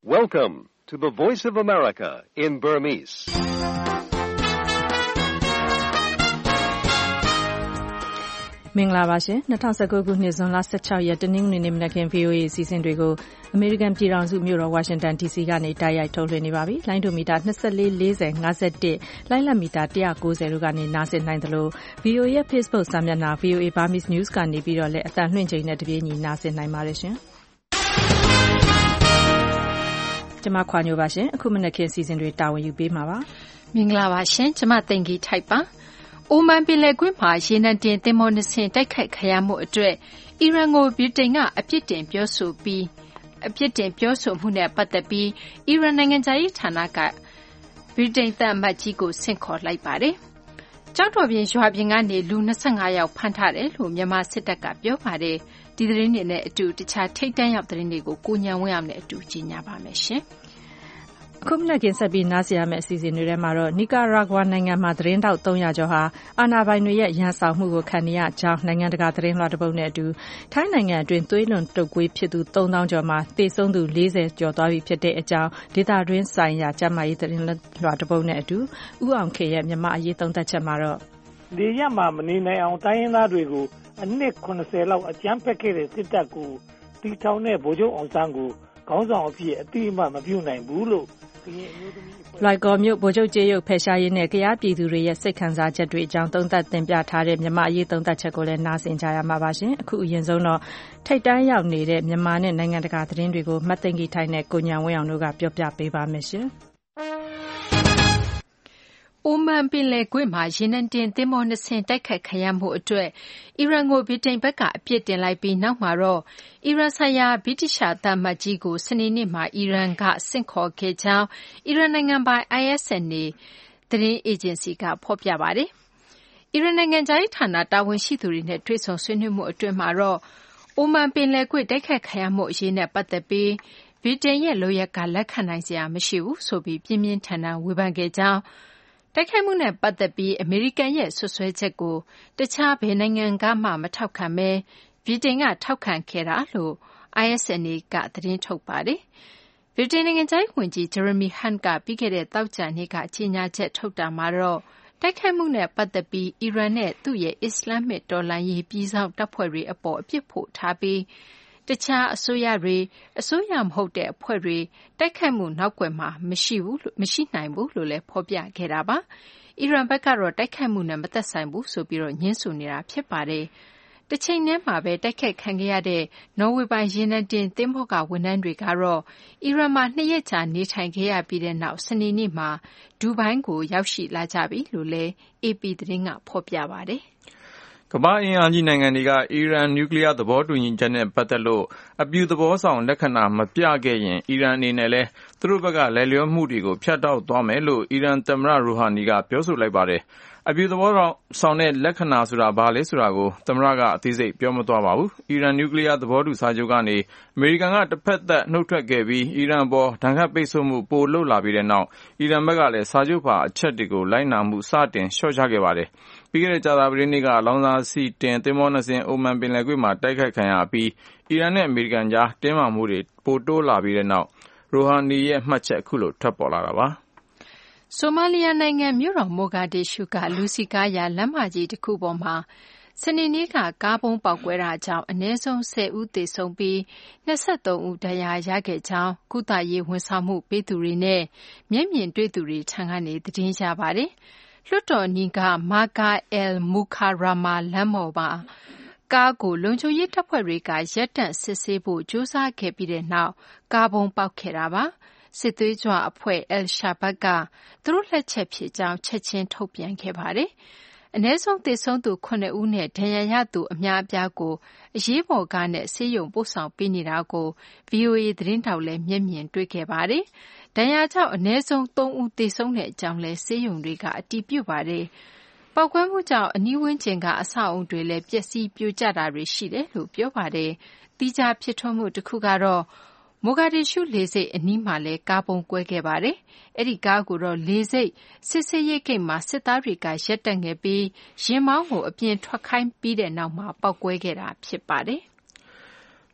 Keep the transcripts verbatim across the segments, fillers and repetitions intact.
Welcome to the Voice of America in Burmese. ။မင်္ဂလာပါရှင်။၂၀၁၉ခုနှစ်ဇွန်လ၁၆ရက်တနင်္ဂနွေနေ့မနက်ခင်း ဗွီအိုအေ အစီအစဉ်တွေကိုအမေရိကန်ပြည်ထောင်စုမြို့တော်ဝါရှင်တန် ဒီစီ ကနေတိုက်ရိုက်ထုတ်လွှင့်နေပါပြီ။လိုင်းဒိုမီတာ၂၄၊၄၀၊၅၁၊လိုင်းလတ်မီတာ၁၉၀တို့ကနေနားဆင်နိုင်သလို ဗွီအိုအေရဲ့ Facebook စာမျက်နှာ ဗွီအိုအေ Burmese News ကနေပြီးတော့လည်းအသံလွှင့်ချိန်နဲ့တပြေးညီနားဆင်နိုင်ပါတယ်ရှင်။ကျမခွာညိုပါရှင်။အခုမနက်ခင်းစီစဉ်တွေတာဝန်ယူပေးမှာပါ။မင်္ဂလာပါရှင်။ကျမသိင်္ဂီထိုက်ပါ။အိုမန်ပင်လယ်ကွေ့မှာရေနံတင်သင်္ဘောနှစ်စင်းတိုက်ခိုက်ခံရမှုအတွက်အီရန်ကိုဗြိတိန်ကအပြစ်တင်ပြောဆိုပြီးအပြစ်တင်ပြောဆိုမှုနဲ့ပတ်သက်ပြီးအီရန်နိုင်ငံခြားရေးဌာနကဗြိတိန်သံအမတ်ကြီးကိုဆင့်ခေါ်လိုက်ပါတယ်။ကျောက်တော်ပြင်ရွာပြင်ကနေလူ၂၅ယောက်ဖမ်းထားတယ်လို့မြန်မာစစ်တပ်ကပြောပါတယ်။ဒီသတင်းတွေနဲ့အတူတခြားထိပ်တန်းရောက်သတင်းတွေကိုကိုညံဝင်းအောင်နဲ့အတူကြီးညာပါမယ်ရှင်။အခုမနက်ခင်းဆက်ပြီးနားဆင်ရမယ့်အစီအစဉ်တွေထဲမှာတော့နီကာရာဂွာနိုင်ငံမှာသတင်းတောက်၃၀၀ကျော်ဟာအာဏာပိုင်တွေရဲ့ရန်ဆောင်မှုကိုခံနေရကြောင်းနိုင်ငံတကာသတင်းလွှာတစ်ပုဒ်နဲ့အတူထိုင်းနိုင်ငံအတွင်းသွေးလွန်တုပ်ကွေးဖြစ်သူ၃သောင်းကျော်မှာသေဆုံးသူ၄၀ကျော်သွားပြီဖြစ်တဲ့အကြောင်းဒေသတွင်းဆိုင်ရာကျန်းမာရေးသတင်းလွှာတစ်ပုဒ်နဲ့အတူဦးအောင်ခေရဲ့မြန်မာအရေးသုံးသပ်ချက်မှာတော့လေရက်မှာမနေနိုင်အောင်တိုင်းရင်းသားတွေကိုအနှစ်၇၀လောက်အကြမ်းဖက်ခဲ့တဲ့စစ်တပ်ကိုတီထောင်တဲ့ဗိုလ်ချုပ်အောင်ဆန်းကိုခေါင်းဆောင်အဖြစ်အတိအမှမပြုနိုင်ဘူးလို့လွိုက်ကော်မြို့ဗိုလ်ချုပ်ကြေးရုပ်ဖယ်ရှားရေးနဲ့ကြားပြည်သူတွေရဲ့စိတ်ခံစားချက်တွေအကြောင်းသုံးသပ်တင်ပြထားတဲ့မြန်မာအရေးသုံးသပ်ချက်ကိုလည်းနားဆင်ကြရမှာပါရှင်အခုအရင်ဆုံးတော့ထိပ်တန်းရောက်နေတဲ့မြန်မာနဲ့နိုင်ငံတကာသတင်းတွေကိုမတ်သိင်္ဂီထိုင်နဲ့ကိုညံဝင်းအောင်တို့ကပြောပြပေးပါမယ်ရှင်အိုမန်ပင်လယ်ကွေ့မှာရေနံတင်သင်္ဘောနှစ်စင်းတိုက်ခိုက်ခံရမှုအတွက်အီရန်ကိုဗြိတိန်ဘက်ကအပြစ်တင်လိုက်ပြီးနောက်မှာတော့အီရန်ဆိုင်ရာဗြိတိရှသံအမတ်ကြီးကိုစနေနေ့မှာအီရန်ကဆင့်ခေါ်ခဲ့ကြောင်းအီရန်နိုင်ငံပိုင် အိုင် အက်စ် အန် အေ သတင်းအေဂျင်စီကဖော်ပြပါတယ်။အီရန်နိုင်ငံခြားရေးဌာနတာဝန်ရှိသူတွေနဲ့တွေ့ဆုံဆွေးနွေးမှုအတွင်းမှာတော့အိုမန်ပင်လယ်ကွေ့တိုက်ခိုက်ခံရမှုအရေးနဲ့ပတ်သက်ပြီးဗြိတိန်ရဲ့လုပ်ရပ်ကလက်ခံနိုင်စရာမရှိဘူးဆိုပြီးပြင်းပြင်းထန်ထန်ဝေဖန်ခဲ့ကြောင်းတိုက်ခိုက်မှုနဲ့ပတ်သက်ပြီးအမေရိကန်ရဲ့ဆွဆွဲချက်ကိုတခြားဘယ်နိုင်ငံကမှမထောက်ခံဘဲဗြိတိန်ကထောက်ခံခဲ့တာလို့ အိုင် အက်စ် အန် အေ ကသတင်းထုတ်ပါတယ်။ဗြိတိန်နိုင်ငံခြားရေးဝန်ကြီး Jeremy Hunt ကပြီးခဲ့တဲ့သောကြာနေ့ကကြေညာချက်ထုတ်တာမှာတော့တိုက်ခိုက်မှုနဲ့ပတ်သက်ပြီးအီရန်နဲ့သူ့ရဲ့အစ္စလာမစ်တော်လှန်ရေးပြည်စောင့်တပ်ဖွဲ့တွေအပေါ်အပြစ်ဖို့ထားပြီးတခြားအစိုးရတွေအစိုးရမဟုတ်တဲ့အဖွဲ့တွေတိုက်ခိုက်မှုနောက်ကွယ်မှာမရှိဘူးမရှိနိုင်ဘူးလို့လည်းဖော်ပြခဲ့တာပါ။အီရန်ဘက်ကတော့တိုက်ခိုက်မှုနဲ့မသက်ဆိုင်ဘူးဆိုပြီးတော့ညှင်းဆိုနေတာဖြစ်ပါတယ်။တစ်ချိန်တည်းမှာပဲတိုက်ခိုက်ခံခဲ့ရတဲ့နော်ဝေပိုင်ရေနံတင်သင်္ဘောကဝန်ထမ်းတွေကတော့အီရန်မှာနှစ်ရက်ကြာနေထိုင်ခဲ့ရပြီးတဲ့နောက်စနေနေ့မှာဒူဘိုင်းကိုရောက်ရှိလာကြပြီလို့လည်း အေပီ သတင်းကဖော်ပြပါတယ်။ကမ္ဘာ့အင်အားကြီးနိုင်ငံတွေကအီရန်နျူကလ িয়ার သဘောတူညီချက်နဲ့ပတ်သက်လို့အပြုသဘောဆောင်လက္ခဏာမပြခဲ့ရင်အီရန်အနေနဲ့လည်းသူတို့ဘက်ကလက်လျောမှုတွေကိုဖျက်တောက်သွားမယ်လို့အီရန်သမ္မတရူဟာနီကပြောဆိုလိုက်ပါတယ်။အပြုသဘောဆောင်တဲ့လက္ခဏာဆိုတာဘာလဲဆိုတာကိုသမ္မတကအသေးစိတ်ပြောမသွားပါဘူး။အီရန်နျူကလ িয়ার သဘောတူစာချုပ်ကနေအမေရိကန်ကတစ်ဖက်သက်နှုတ်ထွက်ခဲ့ပြီးအီရန်ပေါ်ဒဏ်ခတ်ပိတ်ဆို့မှုပိုလုပ်လာပြီးတဲ့နောက်အီရန်ဘက်ကလည်းစာချုပ်ပါအချက်တွေကိုလိုက်နာမှုစတင်လျှော့ချခဲ့ပါတယ်။ပြီးခဲ့တဲ့ကြာသပတေးနေ့ကလောင်စာဆီတင်သင်္ဘောနှစ်စင်းအိုမန်ပင်လယ်ကွေ့မှာတိုက်ခိုက်ခံရပြီးအီရန်နဲ့အမေရိကန်ကြားတင်းမာမှုတွေပိုတိုးလာပြီးတဲ့နောက်ရိုဟာနီရဲ့မှတ်ချက်အခုလိုထွက်ပေါ်လာတာပါ။ဆိုမာလီယာနိုင်ငံမြို့တော်မိုဂါဒစ်ရှုကလူစီကားရာလမ်းမကြီးတစ်ခုပေါ်မှာစနေနေ့ကကားပုံးပေါက်ကွဲတာကြောင့်အနည်းဆုံး၁၀ဦးသေဆုံးပြီး၂၃ဦးဒဏ်ရာရခဲ့ကြောင်းကုသရေးဝန်ဆောင်မှုပေးသူတွေနဲ့မျက်မြင်တွေ့သူတွေထံကနေသတင်းရပါတယ်။လွှတ်တော်နီးကမာကာအယ်မူခါရာမာလမ်းပေါ်မှာကားကိုလုံခြုံရေးတပ်ဖွဲ့တွေကရပ်တန့်စစ်ဆေးဖို့ကြိုးစားခဲ့ပြီးတဲ့နောက်ကားပုံးပေါက်ခဲ့တာပါ။စစ်သွေးကြွအဖွဲ့အယ်ရှာဘတ်ကသူတို့လက်ချက်ဖြစ်ကြောင်းချက်ချင်းထုတ်ပြန်ခဲ့ပါတယ်။အနည်းဆုံးသေဆုံးသူခုနှစ်ဦးနဲ့ဒဏ်ရာရသူအများအပြားကိုအရေးပေါ်ကားနဲ့ဆေးရုံပို့ဆောင်ပေးနေတာကို ဗွီအိုအေ သတင်းထောက်လည်းမျက်မြင်တွေ့ခဲ့ပါတယ်။ဒဏ်ရာကြောင့်အနည်းဆုံးသုံးဦးသေဆုံးတဲ့အကြောင်းလည်းဆေးရုံတွေကအတည်ပြုပါတယ်။ပေါက်ကွဲမှုကြောင့်အနီးဝန်းကျင်ကအဆောက်အုံတွေလည်းပျက်စီးပြိုကျတာတွေရှိတယ်လို့ပြောပါတယ်။သီးခြားဖြစ်ထွန်းမှုတစ်ခုကတော့မိုဂါဒစ်ရှုလေဆိပ်အနီးမှာလည်းကားပုံးကွဲခဲ့ပါတယ်။အဲဒီကားကိုတော့လေဆိပ်စစ်ဆေးရေးဂိတ်မှာစစ်သားတွေကရပ်တန့်ခဲ့ပြီးယာဉ်မောင်းကိုအပြင်ထွက်ခိုင်းပြီးတဲ့နောက်မှာပေါက်ကွဲခဲ့တာဖြစ်ပါတယ်။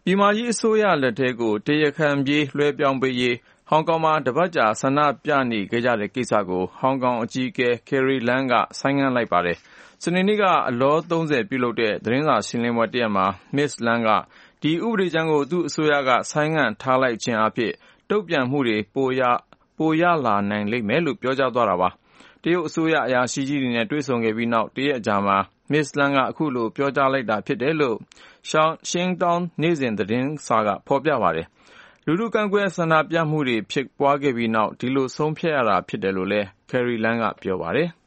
ပြည်မကြီးအစိုးရလက်ထဲကိုတရားခံပြေးလွှဲပြောင်းပေးရေးဟောင်ကောင်မှာတပတ်ကြာဆန္ဒပြနေခဲ့ကြတဲ့ကိစ္စကိုဟောင်ကောင်အကြီးအကဲ Carrie Lam ကဆိုင်းငံ့လိုက်ပါတယ်။စနေနေ့ကအလောသုံးဆယ်ပြုလုပ်တဲ့သတင်းစာရှင်းလင်းပွဲတစ်ရပ်မှာ Miss Lam ကဒီဥပဒေကြမ်းကိုသူ့အစိုးရကဆိုင်းငံ့ထားလိုက်ခြင်းအဖြစ်တုံ့ပြန်မှုတွေပိုရပိုရလာနိုင်လိမ့်မယ်လို့ပြောကြားသွားတာပါ။တရုတ်အစိုးရအရာရှိကြီးတွေနဲ့တွေ့ဆုံခဲ့ပြီးနောက်တရက်အကြာမှာ Miss Lam ကအခုလိုပြောကြားလိုက်တာဖြစ်တယ်လို့ရှင်းတောင်းနေ့စဉ်သတင်းစာကဖော်ပြပါတယ်။လူထုကန့်ကွက်ဆန္ဒပြမှုတွေဖြစ်ပွားခဲ့ပြီးနောက်ဒီလိုဆုံးဖြတ်ရတာဖြစ်တယ်လို့လည်း Carrie Lam ကပြောပါတယ်။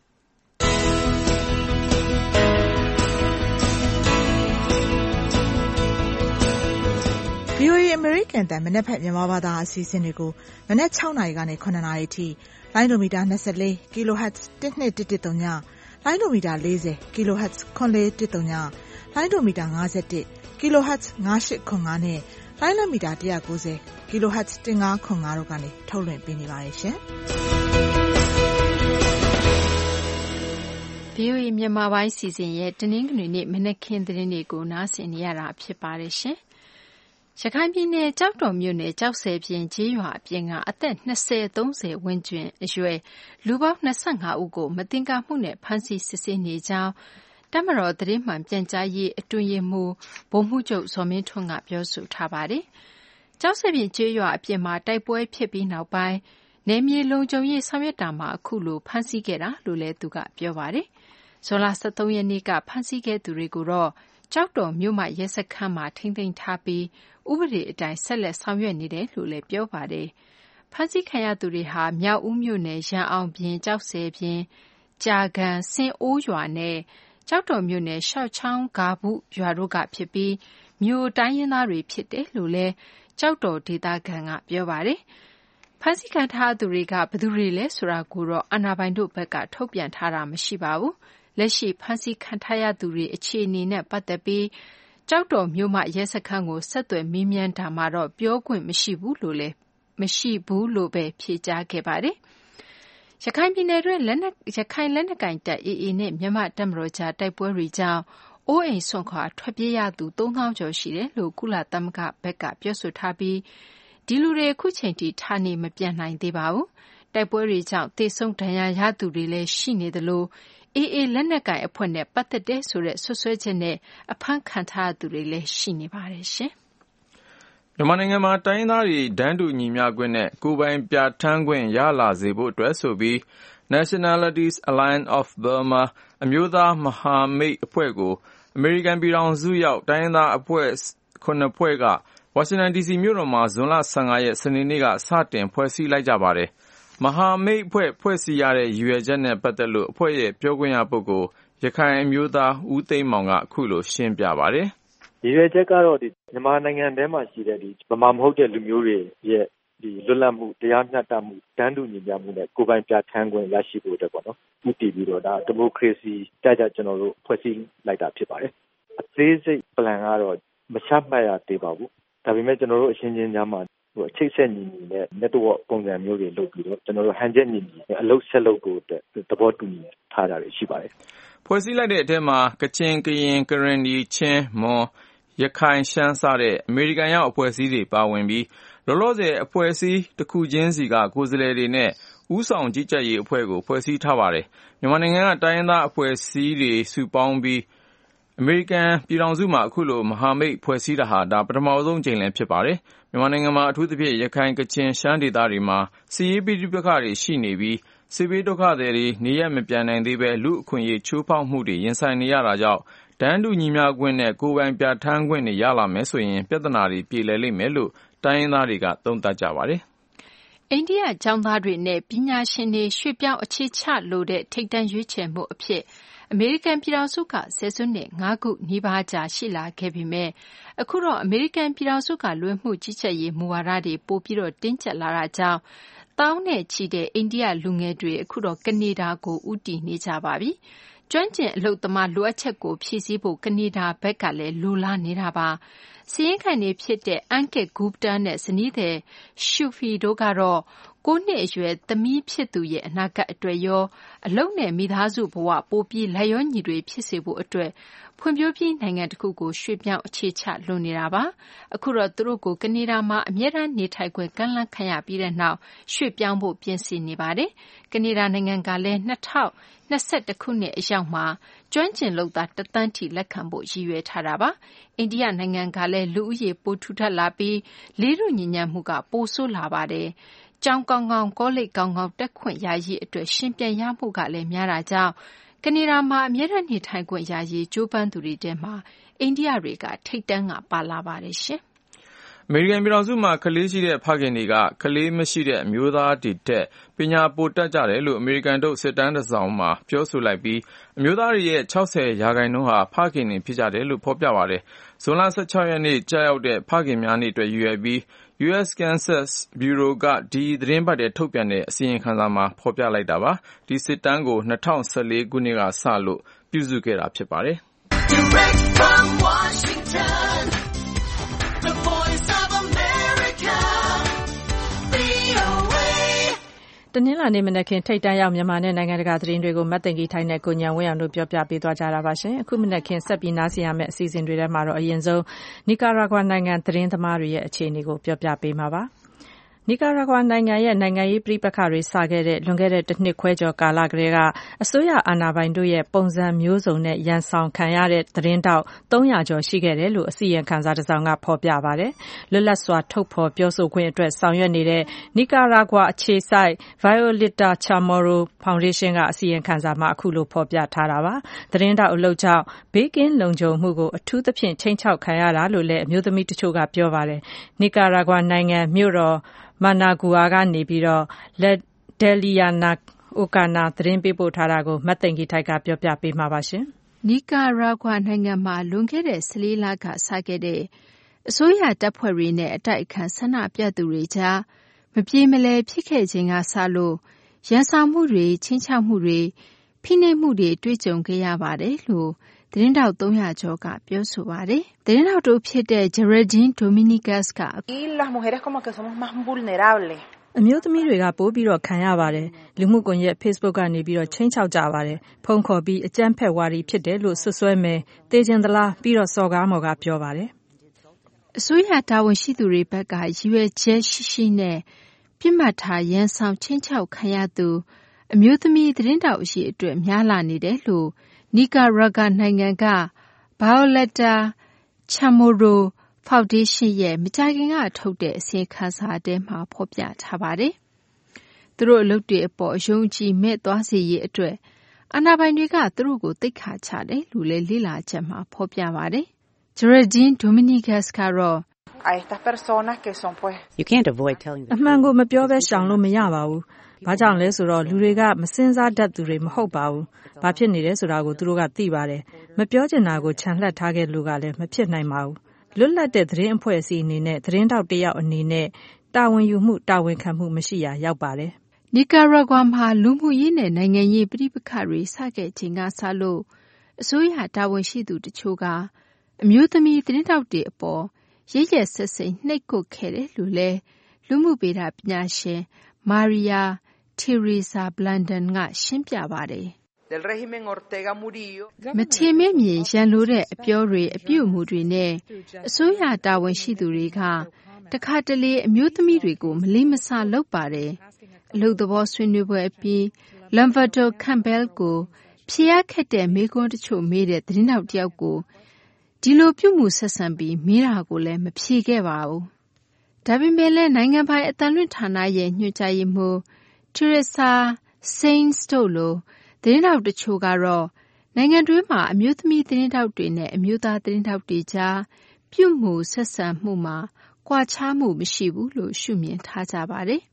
ဗွီအိုအေ American တန်မနက်ဖြန်မြန်မာဘာသာအစီအစဉ်တွေကိုမနက်၆နာရီကနေ၇နာရီအထိလိုင်းဒိုမီတာ၂၄ kHz တစ်နှစ်တစ်တစ်သုံးညလိုင်းဒိုမီတာ၄၀ kHz ခွန်လေးတစ်သုံးညလိုင်းဒိုမီတာ၅၁ kHz ၅၈ခွန်၅နဲ့လိုင်းလမီတာ၁၉၀ kHz တစ်၅ခွန်၅တို့ကနေထုတ်လွှင့်ပေးနေပါတယ်ရှင်။ဗွီအိုအေမြန်မာပိုင်းစီစဉ်ရဲ့တနင်္ဂနွေနေ့မနက်ခင်းသတင်းတွေကိုနားဆင်နေရတာဖြစ်ပါတယ်ရှင်။ရခိုင်ပြည်နယ်ကျောက်တော်မြို့နယ်ကျောက်ဆည်ပြင်ကျေးရွာအပြင်ကအသက်၂၀ ၃၀ဝန်းကျင်အရွယ်လူပေါင်း၂၅ဦးကိုမသင်္ကာမှုနဲ့ဖမ်းဆီးစစ်ဆေးနေကြောင်းတပ်မတော်သတင်းမှန်ပြန်ကြားရေးအတွင်းရေးမှူးဗိုလ်မှူးချုပ်ဇော်မင်းထွန်းကပြောဆိုထားပါတယ်။ကျောက်ဆည်ပြင်ကျေးရွာအပြင်မှာတိုက်ပွဲဖြစ်ပြီးနောက်ပိုင်းနယ်မြေလုံခြုံရေးဆောင်ရွက်တာမှာအခုလိုဖမ်းဆီးခဲ့တာလို့လည်းသူကပြောပါတယ်။ဇွန်လ၁၃ရက်နေ့ကဖမ်းဆီးခဲ့သူတွေကိုတော့ကျောက်တော်မြို့မရဲစခန်းမှာထိန်းသိမ်းထားပြီးဥပဒေအတိုင်းဆက်လက်ဆောင်ရွက်နေတယ်လို့လည်းပြောပါတယ်။ဖမ်းဆီးခံရသူတွေဟာမြောက်ဦးမြို့နယ်ရန်အောင်ပြင်ကျောက်ဆည်ပြင်ကြာကန်စင်အိုးရွာနဲ့ကျောက်တော်မြို့နယ်ရှောက်ချောင်းဂါဘူးရွာတို့ကဖြစ်ပြီးမြို့တိုင်းရင်းသားတွေဖြစ်တယ်လို့လည်းကျောက်တော်ဒေသခံကပြောပါတယ်။ဖမ်းဆီးခံထားသူတွေကဘယ်သူတွေလဲဆိုတာကိုတော့အာဏာပိုင်တို့ဘက်ကထုတ်ပြန်ထားတာမရှိပါဘူး။လက်ရှိဖမ်းဆီးခံထားရသူတွေအခြေအနေနဲ့ပတ်သက်ပြီးကျောက်တော်မြို့မရဲစခန်းကိုဆက်သွယ်မေးမြန်းတာမှာတော့ပြောခွင့်မရှိဘူးလို့လည်းမရှိဘူးလို့ပဲဖြေကြားခဲ့ပါတယ်။ရခိုင်ပြည်နယ်တွင်လက်နက်ရခိုင်လက်နက်ကင်တပ် အေအေ နဲ့မြန်မာတပ်မတော်ကြားတိုက်ပွဲတွေကြောင့်အိုးအိမ်ဆွန့်ခွာထွက်ပြေးရသူသုံးသောင်းကျော်ရှိတယ်လို့ကုလသမဂ္ဂဘက်ကပြောဆိုထားပြီးဒီလူတွေအခုချိန်ထိဌာနေမပြန်နိုင်သေးပါဘူး။တိုက်ပွဲတွေကြောင့်သေဆုံးဒဏ်ရာရသူတွေလည်းရှိနေသလိုအေအေလက်နက်ကိုင်အဖွဲ့နဲ့ပတ်သက်တဲ့ဆိုတဲ့ဆွဆွဲချက်နဲ့အဖမ်းခံထားသူတွေလည်းရှိနေပါတယ်ရှင်။မြန်မာနိုင်ငံမှာတိုင်းသားတွေဒန်းတူညီမျှခွင့်နဲ့ကိုယ်ပိုင်ပြဋ္ဌာန်းခွင့်ရလာစေဖို့အတွက်ဆိုပြီး Nationalities Alliance of Burma အမျိုးသားမဟာမိတ်အဖွဲ့ကိုအမေရိကန်ပြည်ထောင်စုရောက်တိုင်းသားအဖွဲ့ခုနှစ်ဖွဲ့ကဝါရှင်တန်ဒီစီမြို့တော်မှာဇွန်လ၁၅ရက်စနေနေ့ကစတင်ဖွဲ့စည်းလိုက်ကြပါတယ်။မဟာမိတ်အဖွဲ့ဖွဲ့စည်းရတဲ့ရည်ရွယ်ချက်နဲ့ပတ်သက်လို့အဖွဲ့ရဲ့ပြောခွင့်ရပုဂ္ဂိုလ်ရခိုင်အမျိုးသားဦးသိန်းမောင်ကအခုလိုရှင်းပြပါတယ်။ရည်ရွယ်ချက်ကတော့ဒီမြန်မာနိုင်ငံထဲမှာရှိတဲ့ဒီဗမာမဟုတ်တဲ့လူမျိုးတွေရဲ့ဒီလွတ်လပ်မှုတရားမျှတမှုတန်းတူညီမျှမှုနဲ့ကိုယ်ပိုင်ပြဋ္ဌာန်းခွင့်ရရှိဖို့အတွက်ပေါ့နော်။ဥတည်ပြီးတော့ဒါဒီမိုကရေစီကြကြကျွန်တော်တို့ဖွဲ့စည်းလိုက်တာဖြစ်ပါတယ်။အသေးစိတ် plan ကတော့မချမှတ်ရသေးပါဘူး။ဒါပေမဲ့ကျွန်တော်တို့အချင်းချင်းကြားမှာဟိုအချိတ်ဆက်ညီညီနဲ့ network ပုံစံမျိုးတွေလုပ်ပြီးတော့ကျွန်တော်တို့ handle ညီညီအလုပ်ဆက်လုပ်ဖို့အတွက်သဘောတူညီထားတာရှိပါတယ်။ဖွဲ့စည်းလိုက်တဲ့အထက်မှာကချင်ကရင်ကရင်နီချင်းမွန်ရခိုင်ရှမ်းစတဲ့အမေရိကန်ရောက်အဖွဲ့အစည်းတွေပါဝင်ပြီးလောလောဆယ်အဖွဲ့အစည်းတစ်ခုချင်းစီကကိုယ်စားလှယ်တွေနဲ့ဦးဆောင်ကြီးကြပ်ရေးအဖွဲ့ကိုဖွဲ့စည်းထားပါတယ်။မြန်မာနိုင်ငံကတိုင်းရင်းသားအဖွဲ့အစည်းတွေစုပေါင်းပြီးအမေရိကန်ပြည်ထောင်စုမှာအခုလိုမဟာမိတ်ဖွဲ့စည်းတာဟာဒါပထမဆုံးကြိမ်လည်းဖြစ်ပါတယ်။မြန်မာနိုင်ငံမှာအထူးသဖြင့်ရခိုင်ကချင်ရှမ်းဒေသတွေမှာစစ်ရေးပဋိပက္ခတွေရှိနေပြီးစစ်ဘေးဒုက္ခသည်တွေနေရပ်မပြန်နိုင်သေးပဲလူအခွင့်အရေးချိုးဖောက်မှုတွေရင်ဆိုင်နေရတာကြောင့်တန်းတူညီမျှခွင့်နဲ့ကိုယ်ပိုင်ပြဋ္ဌာန်းခွင့်တွေရလာမယ်ဆိုရင်ပြဿနာတွေပြေလည်လိမ့်မယ်လို့တိုင်းရင်းသားတွေကသုံးသပ်ကြပါတယ်။အိန္ဒိယကျောင်းသားတွေနဲ့ပညာရှင်တွေရွှေ့ပြောင်းအခြေချလိုတဲ့ထိပ်တန်းရွေးချယ်မှုအဖြစ်အမေရိကန်ပြည်ထောင်စုကဆယ်စုနှစ်၅ခုနီးပါးကြာရှိလာခဲ့ပေမဲ့အခုတော့အမေရိကန်ပြည်ထောင်စုကလွှဲမှုကြီးကြပ်ရေးမူဝါဒတွေပိုပြီးတော့တင်းကျပ်လာတာကြောင့်တောင်းနဲ့ချီတဲ့အိန္ဒိယလူငယ်တွေအခုတော့ကနေဒါကိုဦးတည်နေကြပါပြီ။ကျွမ်းကျင်အလုပ်သမားလိုအပ်ချက်ကိုဖြည့်ဆည်းဖို့ကနေဒါဘက်ကလည်းလိုလားနေတာပါ။စီးရင်ခံနေဖြစ်တဲ့အန်ကက်ဂူပတာနဲ့ဇနီးသည်ရှူဖီတို့ကတော့ကိုးနှစ်အရွယ်သမီးဖြစ်သူရဲ့အနာဂတ်အတွက်ရောအလုပ်နဲ့မိသားစုဘဝပိုပြီးလိုက်ရောညီတွေဖြစ်စေဖို့အတွက်ဘဖွံ့ဖြိုးပြီးနိုင်ငံတစ်ခုကိုရွှေ့ပြောင်းအခြေချလွန်နေတာပါအခုတော့သူတို့ကိုကနေဒါမှာအမြဲတမ်းနေထိုင်ခွင့်ကန့်လန့်ခံရပြီးတဲ့နောက်ရွှေ့ပြောင်းဖို့ပြင်ဆင်နေပါတယ်ကနေဒါနိုင်ငံကလည်း၂၀၂၁ခုနှစ်အရောက်မှာကျွမ်းကျင်လုပ်သားတသန်းထိလက်ခံဖို့ရည်ရွယ်ထားတာပါအိန္ဒိယနိုင်ငံကလည်းလူဦးရေပိုထူထပ်လာပြီးလေးထုညီညွတ်မှုကပိုဆိုးလာပါတယ်ကျောင်းကောင်းကောင်းကောလိပ်ကောင်းကောင်းတက်ခွင့်ရရေးအတွက်ရှင်ပြန်ရမှုကလည်းများတာကြောင့်ကနေဒါမှာအမြဲတမ်းနေထိုင်ခွင့်ရရေးကြိုးပမ်းသူတွေထဲမှာအိန္ဒိယတွေကထိပ်တန်းကပါလာပါတယ်ရှင်အမေရိကန်ပြည်ထောင်စုမှာကလေးရှိတဲ့ဖခင်တွေကကလေးမရှိတဲ့အမျိုးသားတွေတက်ပညာပိုတတ်ကြတယ်လို့အမေရိကန်တို့စစ်တမ်းတစ်စောင်မှာပြောဆိုလိုက်ပြီးအမျိုးသားတွေရဲ့၆၀ရာခိုင်နှုန်းဟာဖခင်တွေဖြစ်ကြတယ်လို့ဖော်ပြပါတယ်ဇွန်လ၁၆ရက်နေ့ကြာရောက်တဲ့ဖခင်များနေ့အတွက်ရည်ရွယ်ပြီး ယူ အက်စ် Census Bureau ကဒီသတင်းပတ်ထဲထုတ်ပြန်တဲ့အစီရင်ခံစာမှာဖော်ပြလိုက်တာပါဒီစစ်တမ်းကို၂၀၁၄ခုနှစ်ကစလို့ပြုစုခဲ့တာဖြစ်ပါတယ် Direct from Washington The Voice of America တနင်္လာနေ့မနက်ခင်းထိပ်တန်းရောက်မြန်မာနဲ့နိုင်ငံတကာသတင်းတွေကိုမတ်တင်ကြီးထိုင်နဲ့ကိုညံဝင်းအောင်တို့ပြောပြပေးသွားကြတာပါရှင်အခုမနက်ခင်းဆက်ပြီးနားဆင်ရမယ့်အစီအစဉ်တွေထဲမှာတော့အရင်ဆုံးနီကာရာဂွာနိုင်ငံသတင်းသမားတွေရဲ့အခြေအနေကိုပြောပြပေးမှာပါနီကာရာဂွာနိုင်ငံရဲ့နိုင်ငံရေးပြည်ပခါတွေစခဲ့တဲ့လွန်ခဲ့တဲ့တစ်နှစ်ခွဲကျော်ကာလကလေးကအစိုးရအာဏာပိုင်တို့ရဲ့ပုံစံမျိုးစုံနဲ့ရန်ဆောင်ခံရတဲ့သတင်းတောက်သုံးရာကျော်ရှိခဲ့တယ်လို့အစီရင်ခံစာတစ်စောင်ကဖော်ပြပါတယ်လွတ်လပ်စွာထုတ်ဖော်ပြောဆိုခွင့်အတွက်ဆောင်ရွက်နေတဲ့နီကာရာဂွာအခြေစိုက် Violeta Chamorro Foundation ကအစီရင်ခံစာမှာအခုလိုဖော်ပြထားတာပါသတင်းတောက်အလုပ်ကြောင့်ဘေးကင်းလုံခြုံမှုကိုအထူးသဖြင့်ချိန်ချောက်ခံရတာလို့လည်းအမျိုးသမီးတချို့ကပြောပါတယ်နီကာရာဂွာနိုင်ငံမြို့တော်မာနာဂူအာကနေပြီးတော့လက်ဒယ်လီယာနာအိုကာနာသတင်းပေးပို့ထားတာကိုမတ်သိန်ကြီးထိုက်ကပြောပြပေးမှာပါရှင်နီကာရာဂွာနိုင်ငံမှာလွန်ခဲ့တဲ့၁၄လကစခဲ့တဲ့အစိုးရတပ်ဖွဲ့တွေနဲ့အတိုက်အခံဆန္ဒပြသူတွေကြားမပြေမလည်ဖြစ်ခဲ့ခြင်းကစလို့ရန်ဆောင်မှုတွေချင်းချောက်မှုတွေဖိနှိပ်မှုတွေတွေ့ကြုံခဲ့ရပါတယ်လို့သတင်းတောက်သုံးရာကျော်ကပြောဆိုပါတယ်သတင်းတောက်တို့ဖြစ်တဲ့ Geraldine Dominguez ကအမျိုးသမီးတွေကပိုးပြီးတော့ခံရပါတယ်လူမှုကွန်ရက် Facebook ကနေပြီးတော့ချင်းချောက်ကြပါတယ်ဖုန်းခေါ်ပြီးအကြမ်းဖက်ဝါဒီဖြစ်တယ်လို့ဆွဆွဲမယ်တေချင်သလားပြီးတော့စော်ကားမော်ကပြောပါတယ်အစိုးရတာဝန်ရှိသူတွေဘက်ကရည်ရွယ်ချက်ရှိရှိနဲ့ပြစ်မှတ်ထားရန်ဆောင်ချင်းချောက်ခံရသူအမျိုးသမီးသတင်းတောက်အရှိအတွက်များလာနေတယ်လို့နီကာရာဂွာနိုင်ငံက Violeta Chamorro Foundation ရဲ့မကြာခင်ကထုတ်တဲ့အစီရင်ခံစာထဲမှာဖော်ပြထားပါတယ်။သူတို့အလုပ်တွေအပေါ်အယုံကြည်မဲ့သွားစေရေးအတွက်အာဏာပိုင်တွေကသူတို့ကိုသိက္ခာချတယ်လို့လည်းလေ့လာချက်မှာဖော်ပြပါတယ်။ Geraldine Dominguez ကတော့အမှန်ကိုမပြောဘဲရှောင်လို့မရပါဘူး။ဘာကြောင့်လဲဆိုတော့လူတွေကမစင်စားတတ်သူတွေမဟုတ်ပါဘူး။ဘာဖြစ်နေလဲဆိုတာကိုသူတို့ကသိပါတယ်။မပြောချင်တာကိုခြံလှပ်ထားခဲ့လို့ကလည်းမဖြစ်နိုင်ပါဘူး။လွတ်လပ်တဲ့သတင်းအဖွဲ့အစည်းအနေနဲ့သတင်းတောက်တယောက်အနေနဲ့တာဝန်ယူမှုတာဝန်ခံမှုမရှိရာရောက်ပါတယ်။နီကာရာဂွာမှာလူမှုရေးနဲ့နိုင်ငံရေးပြည်ပခါတွေစခဲ့ခြင်းကစလို့အစိုးရတာဝန်ရှိသူတချို့ကအမျိုးသမီးသတင်းတောက်တွေအပေါ်ရည်ရက်ဆက်စိမ်နှိပ်ကွပ်ခဲ့တယ်လို့လည်းလူမှုဗေဒပညာရှင် Maria Teresa Blandon ကရှင်းပြပါတယ်မထင်မဲ့မြင်ရန်လိုတဲ့အပြောတွေအပြုအမူတွေနဲ့အစိုးရတာဝန်ရှိသူတွေကတခါတလေအမျိုးသမီးတွေကိုမလေးမစားလုပ်ပါတယ်အလုပ်သဘောဆွေးနွေးပွဲအပြီး Lamberto Campbell ကိုဖြေရခက်တဲ့မေးခွန်းတချို့မေးတဲ့သတင်းတောက်တယောက်ကိုဒီလိုပြုမှုဆက်ဆံပြီးမေးတာကိုလည်းမဖြေခဲ့ပါဘူးဒါပေမဲ့လည်းနိုင်ငံပိုင်အသံလွှင့်ဌာနရဲ့ညွှန်ကြားရေးမှူး Teresa Sainz တို့လိုသတင်းတောက်တချို့ကတော့နိုင်ငံတွင်းမှာအမျိုးသမီးသတင်းတောက်တွေနဲ့အမျိုးသားသတင်းတောက်တွေကြားပြုမှုဆက်ဆံမှုမှာကွာခြားမှုမရှိဘူးလို့ရှုမြင်ထားကြပါတယ်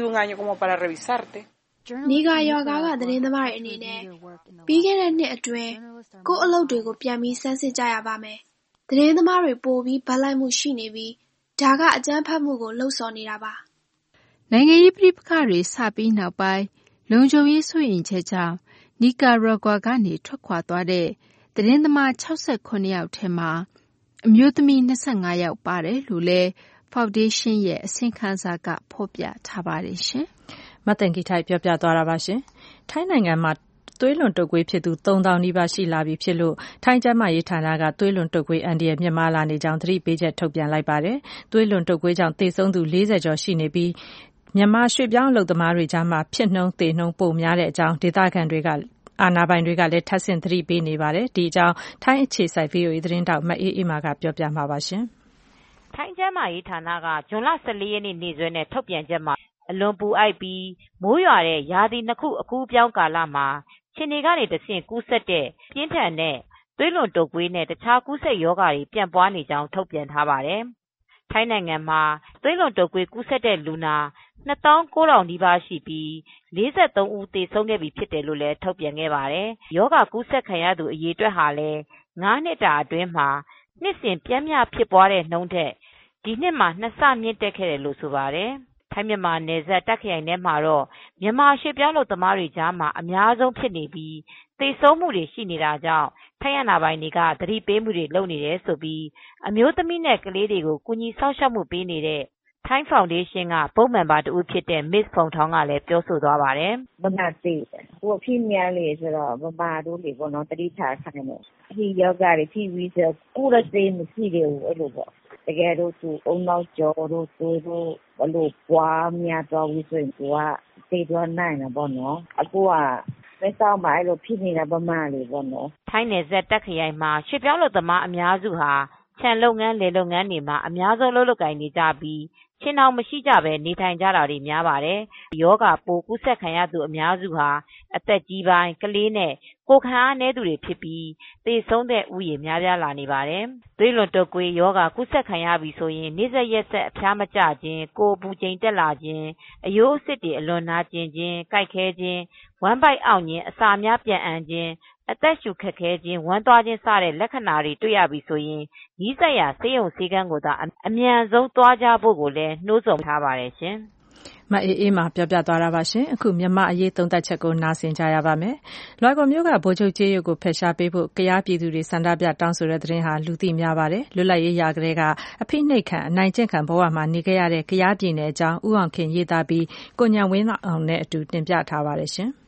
နီကာရာဂွာကသတင်းသမားတွေအနေနဲ့ပြီးခဲ့တဲ့နှစ်အတွင်းကိုယ့်အလုပ်တွေကိုပြန်ပြီးစမ်းစစ်ကြရပါမယ်။သတင်းသမားတွေပိုပြီးဗတ်လိုက်မှုရှိနေပြီးဒါကအကြမ်းဖက်မှုကိုလှုံ့ဆော်နေတာပါ။နိုင်ငံရေးပြည်ပခါတွေစပြီးနောက်ပိုင်းလုံခြုံရေးစိုးရိမ်ချက်ကြောင့်နီကာရာဂွာကနေထွက်ခွာသွားတဲ့သတင်းသမား၆၇ယောက်ထဲမှာအမျိုးသမီး၂၅ယောက်ပါတယ်လို့လည်း Foundation ရဲ့အစီရင်ခံစာကဖော်ပြထားပါတယ်ရှင်။မတ်တန်ကီထိုက်ပြောပြသွားတာပါရှင်။ထိုင်းနိုင်ငံမှာသွေးလွန်တုပ်ကွေးဖြစ်သူသုံးသောင်းနီးပါးရှိလာပြီဖြစ်လို့ထိုင်းကျန်းမာရေးဌာနကသွေးလွန်တုပ်ကွေးအန္တရာယ်မြင့်မားလာနေကြောင်းသတိပေးချက်ထုတ်ပြန်လိုက်ပါတယ်။သွေးလွန်တုပ်ကွေးကြောင့်သေဆုံးသူလေးဆယ်ကျော်ရှိနေပြီးမြန်မာရွှေ့ပြောင်းအလုပ်သမားတွေကြားမှာဖြစ်နှုန်းသေနှုန်းပိုများတဲ့အကြောင်းဒေသခံတွေကအာဏာပိုင်တွေကလည်းထပ်ဆင့်သတိပေးနေပါတယ်။ဒီအကြောင်းထိုင်းအခြေစိုက် ဗွီအိုအေ သတင်းထောက်မအေးအေးမာကပြောပြမှာပါရှင်။ထိုင်းကျန်းမာရေးဌာနကဇွန်လဆယ့်လေးရက်နေ့နေ့စွဲနဲ့ထုတ်ပြန်ချက်မှာအလွန်ပူအိုက်ပြီးမိုးရွာတဲ့ရာသီနှစ်ခုအကူးပြောင်းကာလမှာခြင်တွေကနေတဆင့်ကူးစက်တဲ့ပြင်းထန်တဲ့သွေးလွန်တုပ်ကွေးနဲ့တခြားကူးစက်ရောဂါတွေပြန့်ပွားနေကြောင်းထုတ်ပြန်ထားပါတယ်။ထိုင်းနိုင်ငံမှာသွေးလွန်တုပ်ကွေးကူးစက်တဲ့လူနာနှစ်သောင်းကိုးထောင်နီးပါးရှိပြီးလေးဆယ်သုံးဦးသေဆုံးခဲ့ပြီဖြစ်တယ်လို့လည်းထုတ်ပြန်ခဲ့ပါတယ်။ရောဂါကူးစက်ခံရသူအရေအတွက်ဟာလည်းငါးနှစ်တာအတွင်းမှာနှစ်စဉ်ပျမ်းမျှဖြစ်ပွားတဲ့နှုန်းထက်ဒီနှစ်မှာနှစ်ဆမြင့်တက်ခဲ့တယ်လို့ဆိုပါတယ်။ထိုင်းမြန်မာနယ်စပ်တာ့ခရိုင်ထဲမှာတော့မြန်မာရွှေ့ပြောင်းအလုပ်သမားတွေကြားမှာအများဆုံးဖြစ်နေပြီးသေဆုံးမှုတွေရှိနေတာကြောင့်ထိုင်းအာဏာပိုင်တွေကသတိပေးမှုတွေလုပ်နေတယ်ဆိုပြီးအမျိုးသမီးနဲ့ကလေးတွေကိုကူညီစောင့်ရှောက်မှုပေးနေတဲ့ထိုင်းဖောင်ဒေးရှင်းကပုံမှန်ပါတူဖြစ်တဲ့ Miss ဖုန်ထောင်းကလည်းပြောဆိုသွားပါတယ်။ဗမာသိတယ်။ဟိုဖြစ်မြန်လေဆိုတော့ဗမာတို့လေပေါ့နော်တတိထားခိုင်းတယ်။ဒီယောဂါတွေဖြစ်ပြီးဆိုကိုယ်ရသေးမရှိတယ်အဲ့လိုပေါ့။တကယ်တော့သူအုံနောက်ကျော်တို့သူတို့ဘလို့ပွားများတော့ဝိဆိုရင်သူကသိတော့နိုင်တာပေါ့နော်။အခုကမဲဆောက်မှာအဲ့လိုဖြစ်နေတာဗမာလေပေါ့နော်။ထိုင်းနယ်စပ်တာ့ခရိုင်မှာရွှေ့ပြောင်းအလုပ်သမားအများစုဟာခြံလုပ်ငန်းလယ်လုပ်ငန်းတွေမှာအများဆုံးလုပ်လုပ်ကိုင်နေကြပြီးခြင်ထောင်မရှိကြဘဲနေထိုင်ကြတာတွေများပါတယ်။ယောဂပိုးကူးစက်ခံရသူအများစုဟာအသက်ကြီးပိုင်းကလေးနဲ့ကိုယ်ခံအားနည်းသူတွေဖြစ်ပြီးသေဆုံးတဲ့ဥယျာဉ်များပြားလာနေပါတယ်။သွေးလွန်တုပ်ကွေးယောဂကူးစက်ခံရပြီဆိုရင်နေ့ဆက်ရက်ဆက်အဖျားမကျခြင်းကိုယ်ပူချိန်တက်လာခြင်းအယိုးအစစ်တွေအလွန်နာကျင်ခြင်းကြိုက်ခဲခြင်းဝမ်းပိုက်အောင့်ခြင်းအစာများပြန်အန်ခြင်းအသက်ရှူခက်ခဲခြင်းဝမ်းသွားခြင်းစတဲ့လက္ခဏာတွေတွေ့ရပြီဆိုရင်နီးစပ်ရာဆေးရုံဆေးခန်းကိုသာအမြန်ဆုံးသွားကြဖို့ကိုလည်းနှိုးဆော်ထားပါတယ်ရှင်။မအေးအေးမာပြောပြသွားတာပါရှင်။အခုမြန်မာအရေးသုံးသပ်ချက်ကိုနားဆင်ကြရပါမယ်။လွိုင်ကော်မြို့ကဗိုလ်ချုပ်ကြေးရုပ်ကိုဖယ်ရှားပေးဖို့ကယားပြည်သူတွေဆန္ဒပြတောင်းဆိုတဲ့သတင်းဟာလူသိများပါတယ်။လွတ်လပ်ရေးရကလေးကအဖိနှိပ်ခံအနိုင်ကျင့်ခံဘဝမှာနေခဲ့ရတဲ့ကယားပြည်နယ်အကြောင်းဦးအောင်ခင်ရေးသားပြီးကိုညံဝင်းအောင်နဲ့အတူတင်ပြထားပါတယ်ရှင်။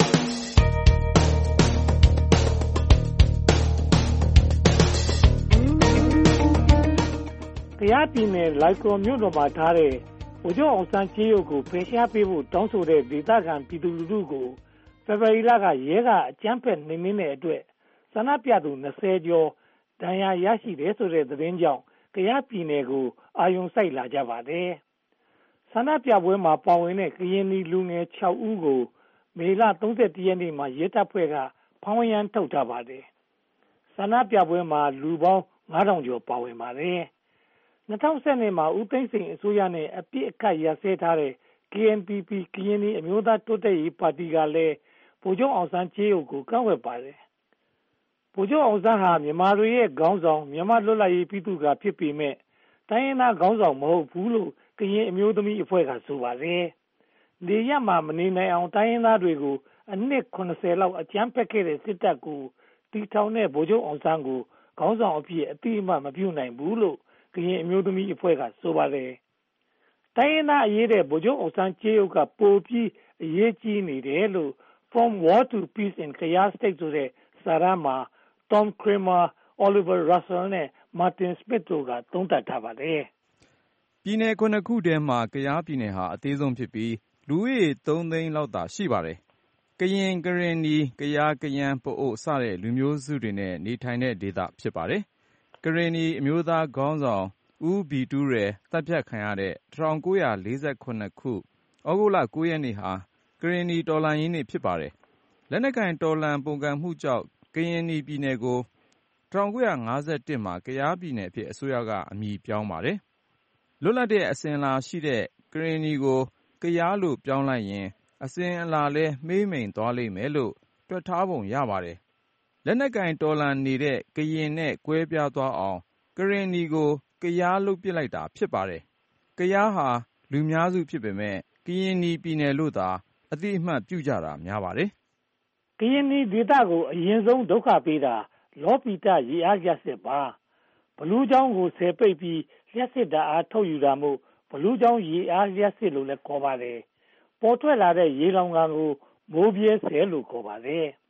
ကယားပြည်နယ်လွိုင်ကော်မြို့တော်မှာထားတဲ့ဗိုလ်ချုပ်အောင်ဆန်းကြေးရုပ်ကိုဖယ်ရှားပေးဖို့တောင်းဆိုတဲ့ဒေသခံပြည်သူလူထုကိုဖေဖော်ဝါရီလကရဲကအကြမ်းဖက်နှိမ်နင်းတဲ့အတွက်ဆန္ဒပြသူ၂၀ကျော်ဒဏ်ရာရရှိတယ်ဆိုတဲ့သတင်းကြောင့်ကယားပြည်နယ်ကိုအာရုံစိုက်လာကြပါတယ်။ဆန္ဒပြပွဲမှာပါဝင်တဲ့ကရင်လူငယ်၆ဦးကိုမေလ၃၁ရက်နေ့မှာရဲတပ်ဖွဲ့ကဖမ်းဝရမ်းထုတ်ထားပါတယ်။ဆန္ဒပြပွဲမှာလူပေါင်း၅ထောင်ကျော်ပါဝင်ပါတယ်။၂၀၁၂မှာဦးသိန်းစိန်အစိုးရနဲ့အပြစ်အခတ်ရပ်စဲထားတဲ့ K N P P ကရင်နီအမျိုးသားတိုးတက်ရေးပါတီကလည်းဗိုလ်ချုပ်အောင်ဆန်းကြေးရုပ်ကိုကန့်ကွက်ပါတယ်။ဗိုလ်ချုပ်အောင်ဆန်းဟာမြန်မာတွေရဲ့ခေါင်းဆောင်မြန်မာလွတ်လပ်ရေးပြည်သူ့ကဖြစ်ပေမဲ့တိုင်းရင်းသားခေါင်းဆောင်မဟုတ်ဘူးလို့ကရင်အမျိုးသမီးအဖွဲ့ကဆိုပါတယ်။နေရမှာမနေနိုင်အောင်တိုင်းရင်းသားတွေကိုအနှစ်၇၀လောက်အကြမ်းဖက်ခဲ့တဲ့စစ်တပ်ကိုတီထောင်တဲ့ဗိုလ်ချုပ်အောင်ဆန်းကိုခေါင်းဆောင်အဖြစ်အတိအမှမပြုနိုင်ဘူးလို့ကရင်အမျိုးသမီးအဖွဲ့ကဆိုပါတယ်။တိုင်းရင်းသားအရေးတဲ့ဗိုလ်ချုပ်အောင်ဆန်းကြေးရုပ်ကပိုပြီးအရေးကြီးနေတယ်လို့ From War to Peace in Kayah State ဆိုတဲ့စာတမ်းမှာ Tom Cramer, Oliver Russell နဲ့ Martin Smith တို့ကသုံးသပ်ထားပါတယ်။ပြည်နယ်ခုနှစ်ခုထဲမှာကယားပြည်နယ်ဟာအသေးဆုံးဖြစ်ပြီးလူဦးရေသုံးသိန်းလောက်သာရှိပါတယ်။ကရင်ကရင်နီကယားကယန်းပအို့စတဲ့လူမျိုးစုတွေနဲ့နေထိုင်တဲ့ဒေသဖြစ်ပါတယ်။ကရင်နီအမျိုးသားခေါင်းဆောင်ဦးဘီတူးရယ်တပ်ဖြတ်ခံရတဲ့၁၉၄၇ခုဩဂုတ်လ၉ရက်နေ့ဟာကရင်နီတော်လှန်ရေးနေ့ဖြစ်ပါတယ်။လက်နက်ကိုင်တော်လှန်ပုန်ကန်မှုကြောင့်ကရင်နီပြည်နယ်ကို၁၉၅၁မှာကယားပြည်နယ်အဖြစ်အစိုးရကအမည်ပြောင်းပါတယ်။လွတ်လပ်တဲ့အစဉ်အလာရှိတဲ့ကရင်နီကိုကယားလို့ပြောင်းလိုက်ရင်အစဉ်အလာလဲမှေးမှိန်သွားလိမ့်မယ်လို့တွက်ထားပုံရပါတယ်။လက်နက်ကိုင်တော်လှန်နေတဲ့ကရင်နဲ့ကွဲပြားသွားအောင်ကရင်နီကိုကယားလို့ပြစ်လိုက်တာဖြစ်ပါတယ်။ကယားဟာလူများစုဖြစ်ပေမဲ့ကရင်နီပြည်နယ်လို့သာအသိအမှတ်ပြုကြတာများပါတယ်။ကရင်နီဒေသကိုအရင်ဆုံးဒုက္ခပေးတာလောပိတရေအားလျှပ်စစ်ပါဘလူးချောင်းကိုဆယ်ပိတ်ပြီးလျှပ်စစ်ဓာတ်အားထုတ်ယူတာမို့ဘလူးချောင်းရေအားလျှပ်စစ်လို့လည်းခေါ်ပါတယ်ပေါ်ထွက်လာတဲ့ရေလောင်ကန်ကိုမိုးပြဲဆယ်လို့ခေါ်ပါတယ်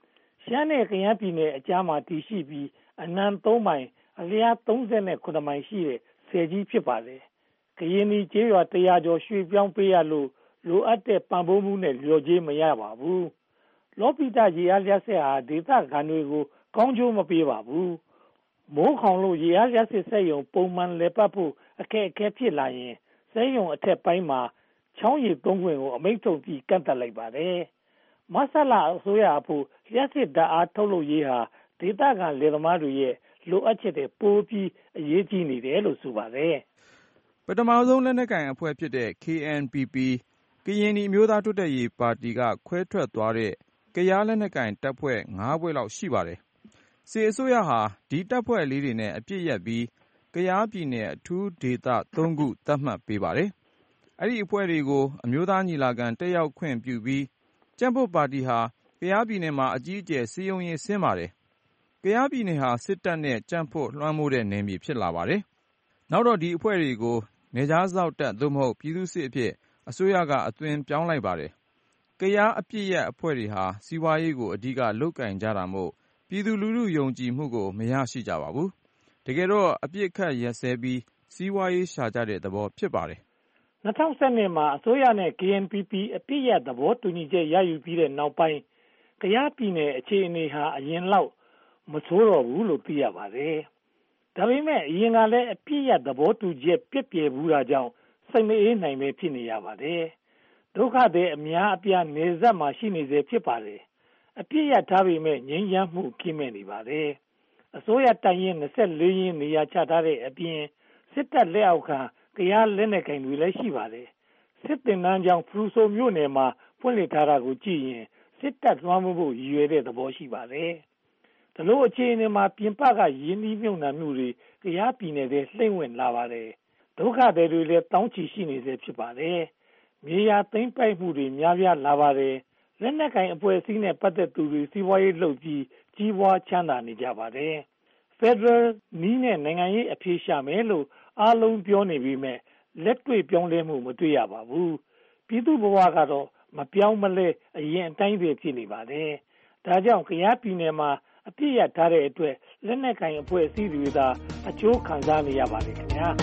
ရှမ်းနဲ့ကယားပြည်နယ်အကြားမှာတည်ရှိပြီးအနံသုံးမိုင်အလျားသုံးဆယ်ခုနှစ်မိုင်ရှိတဲ့ဆယ်ကြီးဖြစ်ပါတယ်။ကရင်နီကျေးရွာတရာကျော်ရွှေ့ပြောင်းပေးရလို့လိုအပ်တဲ့ပံ့ပိုးမှုနဲ့လျော်ကြေးမရပါဘူး။လောပိတရေအားလျှပ်စစ်ဟာဒေသခံတွေကိုကောင်းကျိုးမပေးပါဘူး။မိုးခေါင်လို့ရေအားလျှပ်စစ်စက်ရုံပုံမှန်လည်ပတ်ဖို့အခက်အခဲဖြစ်လာရင်စက်ရုံအထက်ပိုင်းမှာချောင်းရည်သုံးခွင့်ကိုအမိန့်ထုတ်ပြီးကန့်သတ်လိုက်ပါတယ်။မဆလအစိုးရအဖို့လျှပ်စစ်ဓာတ်အားထုတ်လုပ်ရေးဟာဒေသခံလယ်သမားတွေရဲ့လိုအပ်ချက်တွေပိုပြီးအရေးကြီးနေတယ်လို့ဆိုပါတယ်။ပထမဆုံးလက်နက်ကိုင်အဖွဲ့ဖြစ်တဲ့ K N P P ကရင်နီအမျိုးသားတိုးတက်ရေးပါတီကခွဲထွက်သွားတဲ့ကယားလက်နက်ကိုင်တပ်ဖွဲ့ငါးဖွဲ့လောက်ရှိပါတယ်။စစ်အစိုးရဟာဒီတပ်ဖွဲ့လေးတွေနဲ့အပြစ်ရက်ပြီးကယားပြည်နယ်အထူးဒေသသုံးခုသတ်မှတ်ပေးပါတယ်။အဲ့ဒီအဖွဲ့တွေကိုအမျိုးသားညီလာခံတက်ရောက်ခွင့်ပြုပြီးကြံ့ဖွံ့ပါတီဟာကယားပြည်နယ်မှာအကြီးအကျယ်စည်းရုံးရေးဆင်းပါတယ်။ကယားပြည်နယ်ဟာစစ်တပ်နဲ့ကြံ့ဖွံ့လွှမ်းမိုးတဲ့နယ်မြေဖြစ်လာပါတယ်။နောက်တော့ဒီအဖွဲ့တွေကိုနယ်ခြားစောင့်တပ်သို့မဟုတ်ပြည်သူ့စစ်အဖြစ်အစိုးရကအသွင်ပြောင်းလိုက်ပါတယ်။ကယားအပြစ်ရက်အဖွဲ့တွေဟာစီးပွားရေးကိုအဓိကလုပ်ကင်ကြတာမို့ပြည်သူလူထုယုံကြည်မှုကိုမရရှိကြပါဘူး။တကယ်တော့အပြစ်ခတ်ရက်စဲပြီးစီးပွားရေးရှာကြတဲ့သဘောဖြစ်ပါတယ်။၂၀၁၂မှာအစိုးရနဲ့ K N P P အပြစ်ရက်သဘောတူညီချက်ရယူပြီးတဲ့နောက်ပိုင်းကယားပြည်နယ်အခြေအနေဟာအရင်လောက်မဆိုးတော့ဘူးလို့သိရပါတယ်။ဒါပေမဲ့အရင်ကလည်းအပြစ်ရက်သဘောတူချက်ပြည့်ပြည့်ဘူးတာကြောင့်စိတ်မအေးနိုင်ပဲဖြစ်နေရပါတယ်။ဒုက္ခသည်အများအပြားနေဆက်မှာရှိနေစေဖြစ်ပါတယ်။အပြစ်ရက်ထားပေမဲ့ငြိမ်းချမ်းမှုကင်းမဲ့နေပါတယ်။အစိုးရတိုင်ရင်၂၄ရင်းနေရာချထားတဲ့အပြင်စစ်တပ်လက်အောက်ခံကယားလက်နက်ကိုင်တွေလည်းရှိပါတယ်။စစ်တင်နန်းကြောင့်ဖရူဆိုမြို့နယ်မှာဖွင့်လှစ်ထားတာကိုကြည့်ရင်စစ်တပ်လွှမ်းမိုးဖို့ရည်ရွယ်တဲ့သဘောရှိပါတယ်။ဒီလိုအခြေအနေမှာပြင်ပကရင်းနှီးမြှုပ်နှံမှုတွေကယားပြည်နယ်ထဲလှိမ့်ဝင်လာပါတယ်။ဒုက္ခသည်တွေလည်းတောင်းချီရှိနေစေဖြစ်ပါတယ်။မြေယာသိမ်းပိုက်မှုတွေများပြားလာပါတယ်။လက်နက်ကိုင်အဖွဲ့အစည်းနဲ့ပတ်သက်သူတွေစီးပွားရေးလုပ်ပြီးကြီးပွားချမ်းသာနေကြပါတယ်။ Federal နည်းနဲ့နိုင်ငံရေးအဖြေရှာမယ်လို့အားလုံးပြောနေပြီးမဲ့လက်တွေ့ပြောင်းလဲမှုမတွေ့ရပါဘူး။ပြည်သူ့ဘဝကတော့မပြောင်းမလဲအရင်အတိုင်းပဲဖြစ်နေပါတယ်။ဒါကြောင့်ကယားပြည်နယ်မှာအပြစ်ရထားတဲ့အတွက်လက်နက်ကိုင်အဖွဲ့အစည်းတွေသာအကျိုးခံစားနေရပါတယ်ခင်ဗျာ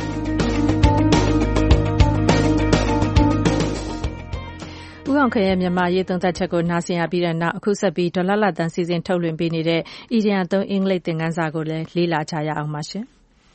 ဦးအောင်ခင်ရဲ့မြန်မာရေးသုံးသပ်ချက်ကိုနားဆင်ရပြီးတဲ့နောက်အခုဆက်ပြီးဒေါ်လာလာတန်စီစဉ်ထုတ်လွှင့်ပေးနေတဲ့ အီဒီယံသုံးအင်္ဂလိပ်သင်ခန်းစာကိုလည်းလေ့လာကြရအောင်ပါရှင်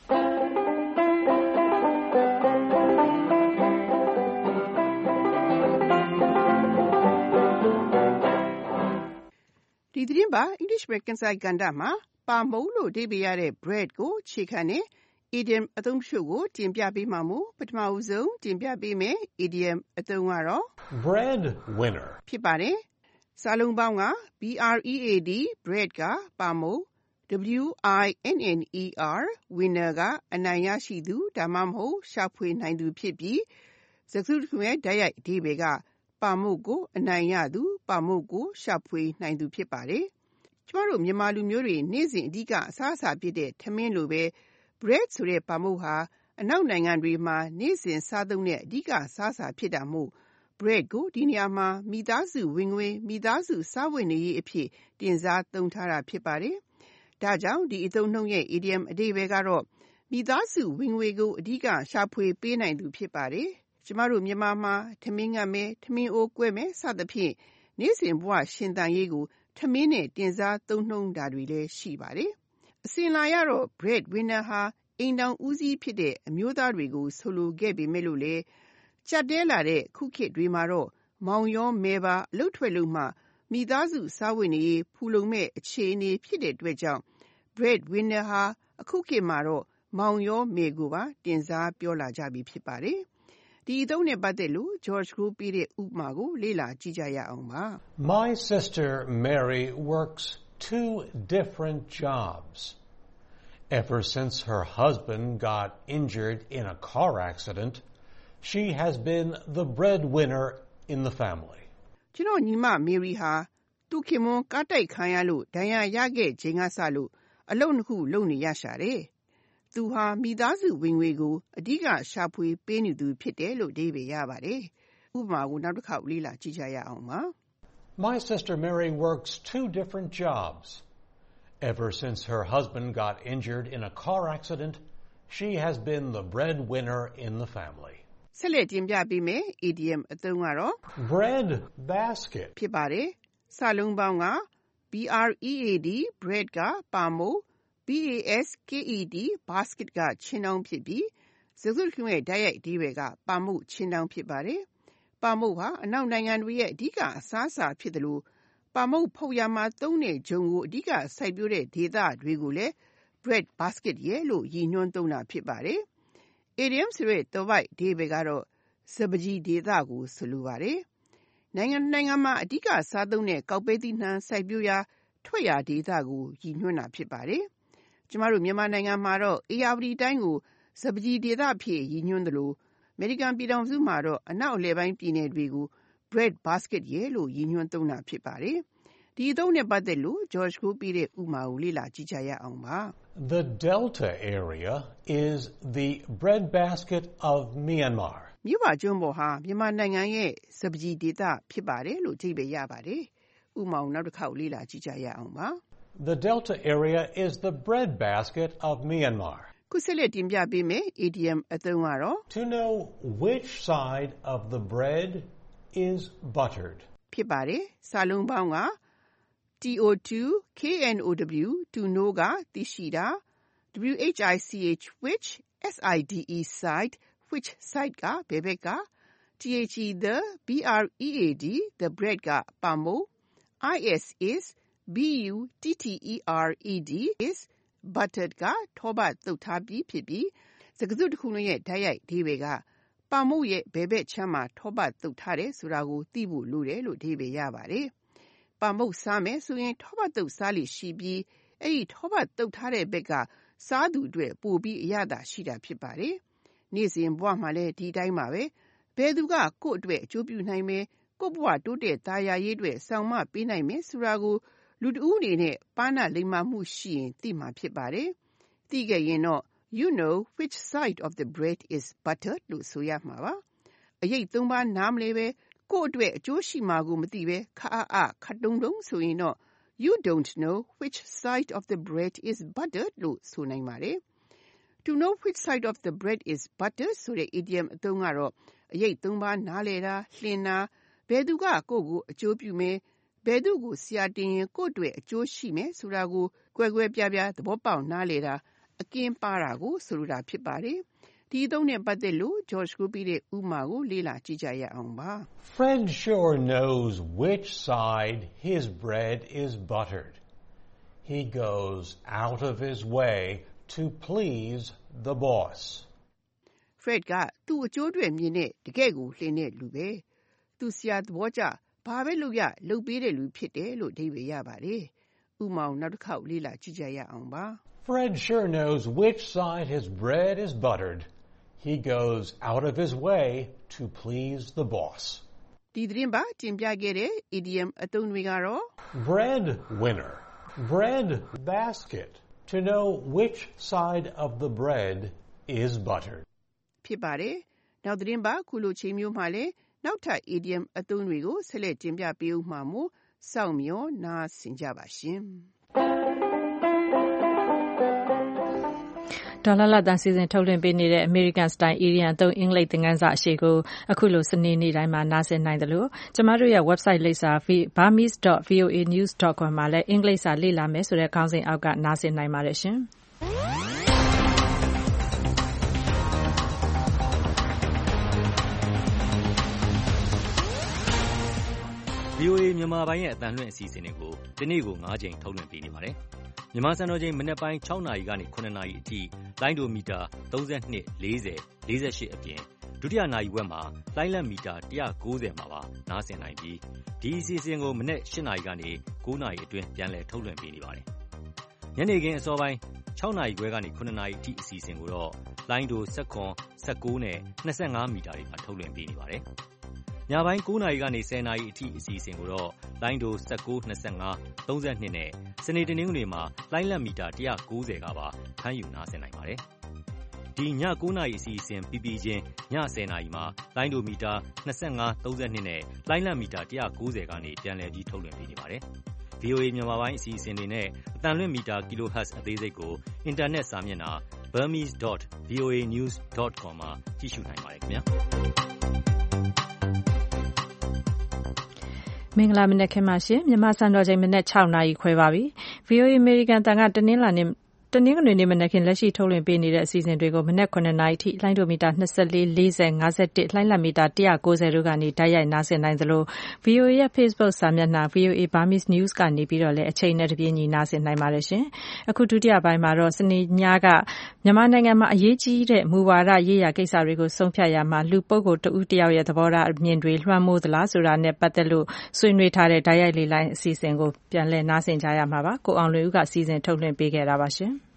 ဒီသတင်းပါ English American စာကဏ္ဍမှာပါမုံလို့အဓိပ္ပာယ်ရတဲ့ bread ကိုခြေခံတဲ့ idiom အသုံးတချို့ကိုတင်ပြပေးမှာမို့ပထမဦးဆုံးတင်ပြပေးမယ် idiom အသုံးကတော့ bread winner ဖြစ်ပါတယ်။စာလုံးပေါင်းက B R E A D bread ကပါမုံ W I N N E R winner ကအနိုင်ရရှိသူဒါမှမဟုတ်ရှာဖွေနိုင်သူဖြစ်ပြီးစကားစုတခုရဲ့တိုက်ရိုက်အဓိပ္ပာယ်ကပါမုတ်ကိုအနိုင်ရသူပါမုတ်ကိုရှာဖွေနိုင်သူဖြစ်ပါတယ်။ကျမတို့မြန်မာလူမျိုးတွေနေ့စဉ်အဓိကအစားအစာဖြစ်တဲ့ထမင်းလိုပဲ bread ဆိုတဲ့ပါမုတ်ဟာအနောက်နိုင်ငံတွေမှာနေ့စဉ်စားသုံးတဲ့အဓိကစားစာဖြစ်တာမို့ bread ကိုဒီနေရာမှာမိသားစုဝင်ငွေမိသားစုစားဝတ်နေရေးအဖြစ်တင်စားသုံးထားတာဖြစ်ပါတယ်။ဒါကြောင့်ဒီအသုံးနှုန်းရဲ့ idiom အဓိပ္ပာယ်ကတော့မိသားစုဝင်ငွေကိုအဓိကရှာဖွေပေးနိုင်သူဖြစ်ပါတယ်။ကျမတို့မြန်မာမှာထမင်းငတ်မယ်ထမင်းအိုးကွဲမယ်စသဖြင့်နေ့စဉ်ဘဝရှင်သန်ရေးကိုထမင်းနဲ့တင်စားသုံးနှုန်းတာတွေလည်းရှိပါတယ်။အစဉ်လာရတော့ bread winner ဟာအိမ်တောင်ဦးစီးဖြစ်တဲ့အမျိုးသားတွေကိုဆိုလိုခဲ့ပေမဲ့လို့လေကြက်တဲလာတဲ့ခုခေတ်တွေမှာတော့မောင်ရောမဲပါအလုတ်ထွက်လို့မှမိသားစုစားဝတ်နေရေးဖူလုံမဲ့အခြေအနေဖြစ်တဲ့အတွက်ကြောင့် bread winner ဟာအခုခေတ်မှာတော့မောင်ရောမဲကိုပါတင်စားပြောလာကြပြီဖြစ်ပါတယ်။ဒီအသုံးနဲ့ပတ်သက်လို့ George ကိုပေးတဲ့ဥပမာကိုလေ့လာကြည့်ကြရအောင်ပါ။ My sister Mary works two different jobs. Ever since her husband got injured in a car accident, she has been the breadwinner in the family. ကျွန်တော်ညီမ Mary ဟာသူခင်မွန်ကားတိုက်ခံရလို့ဒဏ်ရာရခဲ့ချိန်ကစလို့အလုပ်နှစ်ခုလုပ်နေရရှာတယ်။သူဟာမိသားစုဝင်ငွေကိုအဓိကရှာဖွေပေးနေသူဖြစ်တယ်လို့အဓိပ္ပာယ်ရပါတယ်။ဥပမာကိုနောက်တစ်ခေါက်လေ့လာကြည့်ကြရအောင်ပါ My sister Mary works two different jobs. Ever since her husband got injured in a car accident, she has been the breadwinner in the family. ဆက်လက်တင်ပြပေးမယ် idiom အသုံးကတော့ bread basket ဖြစ်ပါတယ်။စာလုံးပေါင်းက B R E A D bread ကပါမို့ B A S K E T basket ကချင်းတောင်းဖြစ်ပြီးစကားစုတခုရဲ့တိုက်ရိုက်အဓိပ္ပာယ်ကပါမို့ချင်းတောင်းဖြစ်ပါတယ်။ပါမို့ဟာအနောက်နိုင်ငံတွေရဲ့အဓိကအစားအစာဖြစ်တယ်လို့ပါမို့ဖုတ်ရမှာသုံးတဲ့ဂျုံကိုအဓိကစိုက်ပျိုးတဲ့ဒေသတွေကိုလည်း bread basket ရဲ့လို့ရည်ညွှန်းသုံးတာဖြစ်ပါတယ်။ idiom ဆိုတဲ့သွယ်ဝိုက်အဓိပ္ပာယ်ကတော့စပါးကျီဒေသကိုဆိုလိုပါတယ်။နိုင်ငံနိုင်ငံမှာအဓိကစားသုံးတဲ့ကောက်ပဲသီးနှံစိုက်ပျိုးရာထွက်ရာဒေသကိုရည်ညွှန်းတာဖြစ်ပါတယ်။ကျမတို့မြန်မာနိုင်ငံမှာတော့အေရဝတီတိုင်းကိုစပါးကျီဒေသဖြစ်ရည်ညွှန်းတယ်လို့အမေရိကန်ပြည်ထောင်စုမှာတော့အနောက်အလယ်ပိုင်းပြည်နယ်တွေကို bread basket ရဲ့လို့ရည်ညွှန်းသုံးတာဖြစ်ပါတယ်။ဒီအသုံးနဲ့ပတ်သက်လို့ George ကိုပြတဲ့ဥပမာကိုလေ့လာကြည့်ကြရအောင်ပါ။ The Delta area is the breadbasket of Myanmar. မြို့ပါကျွန်းပေါ်ဟာမြန်မာနိုင်ငံရဲ့စပါးကျီဒေသဖြစ်ပါတယ်လို့အဓိပ္ပာယ်ရပါတယ်။ဥပမာကိုနောက်တစ်ခေါက်လေ့လာကြည့်ကြရအောင်ပါ။ The Delta area is the breadbasket of Myanmar. ခုဆက်လက်တင်ပြပေးမယ် idiom အသုံးကတော့ To know which side of the bread is buttered. ဖြစ်ပါတယ်။စာလုံးပေါင်းကT O two K N O W to know ကသိရှိတာ W H I C H which S I D E side which side ကဘယ်ဘက်က T H E the B R E A D the bread ကပါမို့ I S is B U T T E R E D is buttered ကထောပတ်သုတ်ထားပြီးဖြစ်ပြီးစကားစုတစ်ခုလုံးရဲ့ဓာတ်ရိုက်အဓိပ္ပာယ်ကပါမို့ရဲ့ဘယ်ဘက်ချမ်းမှာထောပတ်သုတ်ထားတယ်ဆိုတာကိုသိဖို့လိုတယ်လို့အဓိပ္ပာယ်ရပါတယ်။ပါမုတ်စားမယ်ဆိုရင်ထောပတ်သုတ်စားလိရှိပြီးအဲ့ဒီထောပတ်သုတ်ထားတဲ့ဘက်ကစားသူအတွက်ပိုပြီးအရသာရှိတာဖြစ်ပါတယ်။နေ့စဉ်ဘဝမှာလည်းဒီတိုင်းပါပဲ။ဘယ်သူကကိုယ့်အတွက်အကျိုးပြုနိုင်မယ်ကိုယ့်ဘဝတိုးတက်သားရရေးအတွက်ဆောင်မပေးနိုင်မယ်ဆိုတာကိုလူတဦးအနေနဲ့ပါဏလိမ္မာမှုရှိရင်သိမှာဖြစ်ပါတယ်။သိခဲ့ရင်တော့ you know which side of the bread is buttered လို့ဆိုရမှာပါ။အရေးသုံးပါးနားမလဲပဲကိုယ့်အတွက်အကျိုးရှိမှာကိုမသိပဲခါအားအားခတ်တုံတုံဆိုရင်တော့ you don't know which side of the bread is buttered လို့ဆိုနိုင်ပါတယ်။ To know which side of the bread is buttered ဆိုတဲ့ idiom အသုံးကတော့အရေးသုံးပါးနားလဲတာလှင်တာဘယ်သူကကိုယ့်ကိုအကျိုးပြုမယ်ဘယ်သူကိုဆရာတင်ရင်ကိုယ့်အတွက်အကျိုးရှိမယ်ဆိုတာကိုကွဲကွဲပြားပြားသဘောပေါက်နားလဲတာအကင်းပါတာကိုဆိုလိုတာဖြစ်ပါတယ်။ဒီအသုံးနဲ့ပတ်သက်လို့ George ကိုပြတဲ့ဥပမာကိုလေ့လာကြည့်ကြရအောင်ပါ။ Fred sure knows which side his bread is buttered. He goes out of his way to please the boss. Fred ကသူ့အကျိုးအတွက်မြင်တဲ့တကယ့်ကိုလှင်တဲ့လူပဲ။သူဆရာသဘောကျဘာပဲလုပ်ရလုပ်ပေးတဲ့လူဖြစ်တယ်လို့အဓိပ္ပာယ်ရပါတယ်။ဥပမာကိုနောက်တစ်ခေါက်လေ့လာကြည့်ကြရအောင်ပါ။ Fred sure knows which side his bread is buttered. He goes out of his way to please the boss. ဒီသတင်းပါတင်ပြခဲ့တဲ့ idiom အသုံးတွေကတော့ bread winner, bread basket. To know which side of the bread is buttered. ဖြစ်ပါတယ်။နောက်သတင်းပါခုလိုချိန်မျိုးမှာလဲနောက်ထပ် idiom အသုံးတွေကိုဆက်လက်တင်ပြပေးဦးမှာမို့စောင့်မျှော်နားဆင်ကြပါရှင်။ဒေါ်လာလာတန်စီစဉ်ထုတ်လွှင့်ပေးနေတဲ့ American Style Idiom အသုံးအင်္ဂလိပ်သင်ခန်းစာအရှိကိုအခုလိုစနေနေ့တိုင်းမှာနားဆင်နိုင်တယ်လို့ကျမတို့ရဲ့ website လိပ်စာ burmese dot voa news dot com မှာလည်းအင်္ဂလိပ်စာလေ့လာမယ်ဆိုတဲ့ခေါင်းစဉ်အောက်ကနားဆင်နိုင်ပါတယ်ရှင်။ဗွီအိုအေ မြန်မာပိုင်းရဲ့အသံလွှင့်အစီအစဉ်တွေကိုဒီနေ့ကို၅ချိန်ထုတ်လွှင့်ပေးနေပါတယ်။မြန်မာစံတော်ချိန်မနက်ပိုင်း၆နာရီကနေ၇နာရီအထိလိုင်းဒိုမီတာ၃၂ ၄၀ ၄၈အပြင်ဒုတိယနာရီဝက်မှာလိုင်းလတ်မီတာ၁၉၀မှာပါနားဆင်နိုင်ပြီးဒီအစီအစဉ်ကိုမနက်၈နာရီကနေ၉နာရီအတွင်းပြန်လည်ထုတ်လွှင့်ပေးနေပါတယ်။ညနေခင်းအစောပိုင်း၆နာရီခွဲကနေ၇နာရီအထိအစီအစဉ်ကိုတော့လိုင်းဒို၁၇ ၁၉နဲ့၂၅မီတာတွေမှာထုတ်လွှင့်ပေးနေပါတယ်။ညပိုင်း၉နာရီကနေ၁၀နာရီအထိအစီအစဉ်ကိုတော့လိုင်းဒို၁၉ ၂၅ ၃၂နဲ့စနေတနင်္ဂနွေမှာလိုင်းလတ်မီတာ၁၉၀ကပါဖမ်းယူနားဆင်နိုင်ပါတယ်။ဒီညကိုးနာရီအစီအစဉ်ပြီးပြီးချင်းညဆယ်နာရီမှာလိုင်းဒိုမီတာနှစ်၅ သုံး၂နဲ့လိုင်းလံမီတာone ninetyကနေပြန်လည်ပြီးထုတ်လွှင့်ပေးနေပါတယ်။ ဗီအိုအေ မြန်မာပိုင်းအစီအစဉ်တွေနဲ့အသံလွှင့်မီတာ kilohertz အသေးစိတ်ကိုအင်တာနက်စာမျက်နှာ burmese dot v o a news dot com မှာကြည့်ရှုနိုင်ပါတယ်ခင်ဗျာ။မင်္ဂလာမနက်ခင်းပါရှင်မြန်မာစံတော်ချိန်မနက်၆နာရီခွဲပါပြီ။ ဗွီအိုအေအမေရိကန်တန်ကတနင်္လာနေ့တနင်္ဂနွေနေ့မနက်ခင်းလက်ရှိထုတ်လွှင့်ပေးနေတဲ့အစီအစဉ်တွေကိုမနက်9နာရီထိလိုင်းဒိုမီတာ၂၄ ၄၀ ၅၁လိုင်းလံမီတာone ninetyတို့ကနေတိုက်ရိုက်နားဆင်နိုင်သလို ဗွီအိုအေရဲ့ Facebook စာမျက်နှာ ဗွီအိုအေ Burmese News ကနေပြီးတော့လည်းအချိန်နဲ့တပြေးညီနားဆင်နိုင်ပါတယ်ရှင်။အခုဒုတိယပိုင်းမှာတော့စနေညကမြန်မာနိုင်ငံမှာအရေးကြီးတဲ့မူဝါဒရေးရာကိစ္စတွေကိုဆုံးဖြတ်ရမှာလူပုဂ္ဂိုလ်တဦးတယောက်ရဲ့သဘောထားအမြင်တွေလွှမ်းမိုးသလားဆိုတာနဲ့ပတ်သက်လို့ဆွေးနွေးထားတဲ့တိုက်ရိုက်လေလိုင်းအစီအစဉ်ကိုပြန်လည်နားဆင်ကြရမှာပါ။ကိုအောင်လွင်ဦးကစီစဉ်ထုတ်လွှင့်ပေးခဲ့တာပါရှင်။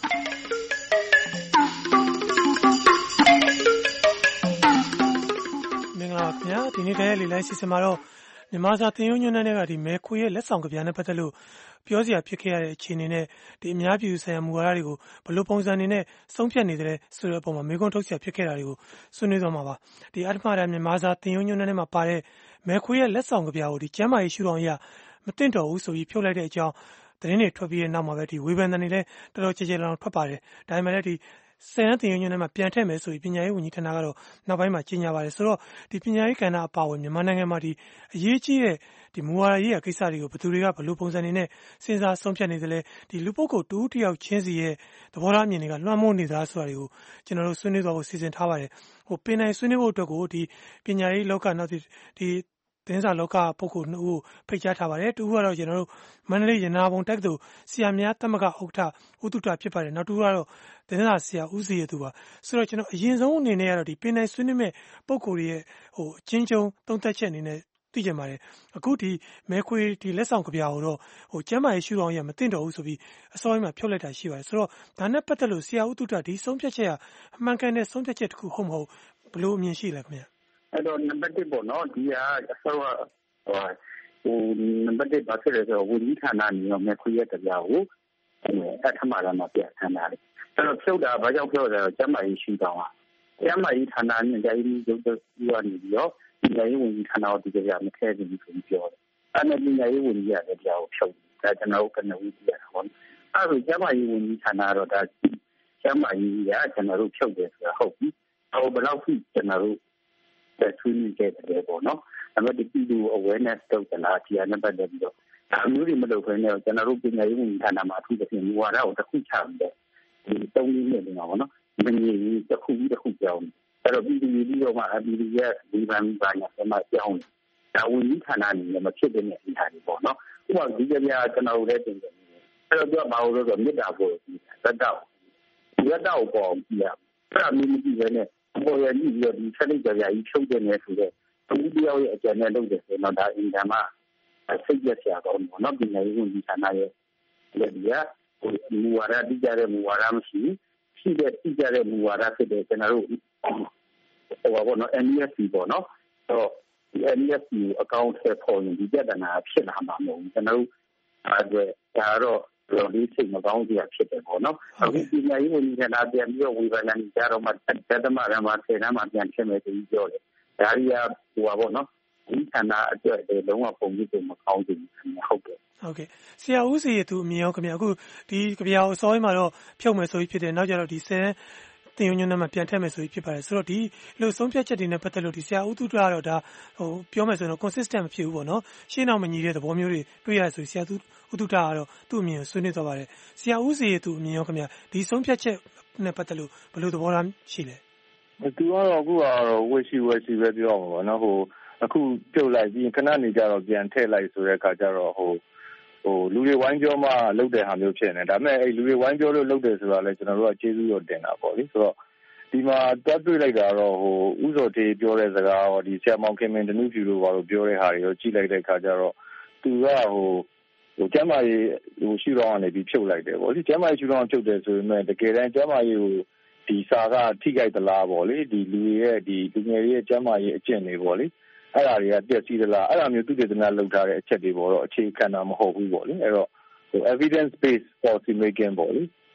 မင်္ဂလာပါခင်ဗျာဒီနေ့တဲ့လေလိုင်းစီစဉ်မှာတော့မြန်မာစာသင်ရိုးညွှန်းတမ်းတွေကဒီမဲခွေရဲ့လက်ဆောင်ကဗျာနဲ့ပတ်သက်လို့ပြောစရာဖြစ်ခဲ့ရတဲ့အခြေအနေနဲ့ဒီအများပြည်သူဆိုင်ရာမူဝါဒတွေကိုဘယ်လိုပုံစံနေနဲ့ဆုံးဖြတ်နေတယ်ဆိုတဲ့အပေါ်မှာမေးခွန်းထုတ်စရာဖြစ်ခဲ့တာတွေကိုဆွေးနွေးသွားမှာပါဒီအထမတန်းမြန်မာစာသင်ရိုးညွှန်းတမ်းတွေမှာပါတဲ့မဲခွေရဲ့လက်ဆောင်ကဗျာကိုဒီကျမ်းမာရေးရှုထောင့်အရမသိတော့ဘူးဆိုပြီးဖြုတ်လိုက်တဲ့အကြောင်းသတင်းတွေထွက်ပြီးတဲ့နောက်မှာပဲဒီဝေဖန်တဲ့နေလဲတော်တော်ကြည်ကြည်လောင်ထွက်ပါတယ်ဒါပေမဲ့လည်းဒီဆယ်တန်းသင်ရိုးညွှန်းတမ်းမှာပြန်ထည့်မယ်ဆိုပြီးပညာရေးဝန်ကြီးဌာနကတော့နောက်ပိုင်းမှာကြေညာပါတယ်ဆိုတော့ဒီပညာရေးကဏ္ဍအပါအဝင်မြန်မာနိုင်ငံမှာဒီအရေးကြီးတဲ့ဒီမူဝါဒရေးရာကိစ္စတွေကိုဘယ်သူတွေကဘယ်လိုပုံစံနေနဲ့စဉ်းစားဆုံးဖြတ်နေသလဲဒီလူပုဂ္ဂိုလ်တူတယောက်ချင်းစီရဲ့သဘောထားအမြင်တွေကလွှမ်းမိုးနေသလားဆိုတာတွေကိုကျွန်တော်တို့ဆွေးနွေးသွားဖို့စီစဉ်ထားပါတယ်ဟိုပင်နိုင်ဆွေးနွေးဖို့အတွက်ကိုဒီပညာရေးလောကနောက်ဒီဒီတင်းစာလောကပုဂ္ဂိုလ်နှစ်ဦးဖိတ်ကြားထားပါတယ်တူကတော့ကျွန်တော်တို့မန္တလေးရနာဘုံတက္ကသိုလ်ဆရာများတမကဥက္ကဋ္ဌဦးတုတဖြစ်ပါတယ်နောက်တူကတော့တင်းစာဆရာဦးစီရသူပါဆိုတော့ကျွန်တော်အရင်ဆုံးအနေနဲ့ကတော့ဒီပင်နိုင်ဆွေးနွေးမဲ့ပုဂ္ဂိုလ်ရဲ့ဟိုအချင်းချင်းသုံးသက်ချက်အနေနဲ့သိကြပါတယ်အခုဒီမဲခွေဒီလက်ဆောင်ကဗျာကိုတော့ဟိုကျမ်းမာရေးရှုထောင့်ရမသိတော့ဘူးဆိုပြီးအစောပိုင်းမှာဖြုတ်လိုက်တာရှိပါတယ်ဆိုတော့ဒါနဲ့ပတ်သက်လို့ဆရာဦးတုတဒီဆုံးဖြတ်ချက်ကအမှန်ကန်တဲ့ဆုံးဖြတ်ချက်တစ်ခုဟုတ်မဟုတ်ဘယ်လိုအမြင်ရှိလဲခင်ဗျအဲ့တော့နံပါတ်oneပေါ့နော်ဒီကအစောဟိုဟိုနံပါတ်oneဘာဖြစ်လဲဆိုတော့ဝန်ကြီးဌာနနေရောမဲခွေရဲ့ကဗျာကိုအထမရမှာပြဆန်းတာလေအဲ့တော့ဖြုတ်တာဘာကြောင့်ဖြုတ်လဲကျမ်းမာရေးရှုထောင့်ကကျမ်းမာရေးဌာနနဲ့ဂျာရေးရုပ်တော့ပြီးသွားနေပြီးတော့ပညာရေးဝန်ကြီးဌာနကိုဒီကြမထဲဘူးဆိုပြီးပြောတယ်။အဲ့ဒါပညာရေးဝန်ကြီးကလည်းတရားကိုဖြုတ်တယ်။ဒါကျွန်တော်ကလည်းဝီးပြတာပေါ့။အဲ့ဒါကျမ်းမာရေးဝန်ကြီးဌာနတော့ဒါကျမ်းမာရေးကကျွန်တော်တို့ဖြုတ်တယ်ဆိုတာဟုတ်ပြီ။ဟိုဘယ်လောက်ရှိကျွန်တော်တို့ဆွေးနွေးခဲ့တယ်ပေါ့နော်။ဒါပေမဲ့ဒီပြည်သူ awareness တုတ်ကလာဒီအနပတ်တယ်ပြီးတော့ဒါမျိုးတွေမလုပ်ဘဲနဲ့ကျွန်တော်တို့ပညာရေးဝန်ကြီးဌာနမှာအထူးသဖြင့်မူဝါဒကိုတစ်ခုချပြီးတော့ဒီသုံးနည်းနဲ့နေတာပေါ့နော်။မငြိမ်ဘူးတစ်ခုပြီးတစ်ခုကြောင်းအဲ့တော့ပြည်သူပြည်တော့မှအပြည်ပြည်ရဲ့ဒီဗန်ဘာညာဆက်မှကြောင်းဒါဝန်ကြီးဌာနအနေနဲ့မဖြစ်တဲ့နေရာတွေပေါ့နော်ဥပမာဒီကြပြကျွန်တော်လည်းတင်တယ်အဲ့တော့သူကဘာလို့လဲဆိုတော့မေတ္တာကိုသတ်တော့ရတော့ပေါ့ပြရအဲ့ဒါမျိုးမကြည့်ဘဲနဲ့ပေါ်ရည်ပြီးတော့ဒီဆက်လက်ကြပြကြီးဖြုတ်တယ်နေဆိုတော့သူတယောက်ရဲ့အကြံနဲ့လုပ်တယ်ဆိုတော့ဒါအင်ဂျင်မှာစိတ်ရစရာကောင်းတယ်နော်ပညာရေးဝန်ကြီးဌာနရဲ့လက်ဒီကဟိုမူဝါဒတိကျတဲ့မူဝါဒမရှိရှိတဲ့တိကျတဲ့မူဝါဒဖြစ်တဲ့ကျွန်တော်တို့ဟိုဘာပေါ့နော် N E S C ပေါ့နော်တော့ဒီ N E S C ကိုအကောင့်ထဲပေါ်ရင်ဒီပြဿနာဖြစ်လာမှာမဟုတ်ဘူးကျွန်တော်တို့အဲ့ဒါတော့တော်လေးစိတ်မကောင်းစရာဖြစ်တယ်ပေါ့နော်အခုပညာရေးဝန်ကြီးဌာနပြန်ပြီးတော့ဝေဖန်နေကြတော့မှတသမရမှာဆယ်တန်းမှာပြန်ဖြစ်မယ်ဆိုပြီးပြောတယ်ဒါရီကဟိုပါပေါ့နော်ဒီဌာနအတွက်လုံးဝပုံပြီးတော့မကောင်းဘူးဟုတ်တယ်ဟုတ်ကဲ့ဆရာဦးစီရသူအမြင်ရောခင်ဗျအခုဒီကြပြာကိုအစောပိုင်းမှာတော့ဖြုတ်မယ်ဆိုပြီးဖြစ်တယ်နောက်ကျတော့ဒီဆယ်တင်ညွှန်းနဲ့မှပြန်ထည့်မယ်ဆိုပြီးဖြစ်ပါတယ်ဆိုတော့ဒီလိုဆုံးဖြတ်ချက်တွေနဲ့ပတ်သက်လို့ဒီဆရာဦးသူကတော့ဒါဟိုပြောမယ်ဆိုတော့ consistent မဖြစ်ဘူးပေါ့နော်ရှင်းအောင်မညီတဲ့သဘောမျိုးတွေတွေ့ရဆိုဆရာသူဦးသူကတော့သူ့အမြင်ကိုဆွေးနွေးသွားပါတယ်ဆရာဦးစီရသူအမြင်ရောခင်ဗျဒီဆုံးဖြတ်ချက်နဲ့ပတ်သက်လို့ဘယ်လိုသဘောထားရှိလဲသူကတော့အခုကတော့ဝေရှိဝေရှိပဲပြောမှာပေါ့နော်ဟိုအခုပြုတ်လိုက်ပြီးခဏနေကြတော့ပြန်ထည့်လိုက်ဆိုတဲ့အခါကျတော့ဟိုဟိုလူတွေဝိုင်းပြောမှလုပ်တဲ့ဟာမျိုးဖြစ်နေဒါပေမဲ့အဲ့လူတွေဝိုင်းပြောလို့လုပ်တယ်ဆိုတာလဲကျွန်တော်တို့ကကျေးဇူးတော်တင်တာပေါ့လေဆိုတော့ဒီမှာတွတ်တွေ့လိုက်တာတော့ဟိုဥစောတေးပြောတဲ့စကားဟောဒီဆရာမောင်ခင်မင်းတနုဖြူတို့ဘာလို့ပြောတဲ့ဟာတွေရောကြည့်လိုက်တဲ့အခါကျတော့သူကဟိုဟိုကျမ်းမာရေးဟိုရှုထောင့်ကနေပြီးဖြုတ်လိုက်တယ်ပေါ့လေကျမ်းမာရေးရှုထောင့်ဖြုတ်တယ်ဆိုရင်တကယ်တမ်းကျမ်းမာရေးကိုဒီစာကထိခိုက်သလားပေါ့လေဒီလူတွေရဲ့ဒီလူငယ်တွေရဲ့ကျမ်းမာရေးအကျင့်တွေပေါ့လေအဲ့ဒါတွေကပြည့်စည်သလားအဲ့ဒါမျိုးသူတည်တနာလောက်ထားတဲ့အချက်တွေပေါ်တော့အခြေခံတာမဟုတ်ဘူးပေါ့လေအဲ့တော့ဟို evidence based policy making ပေါ့လေ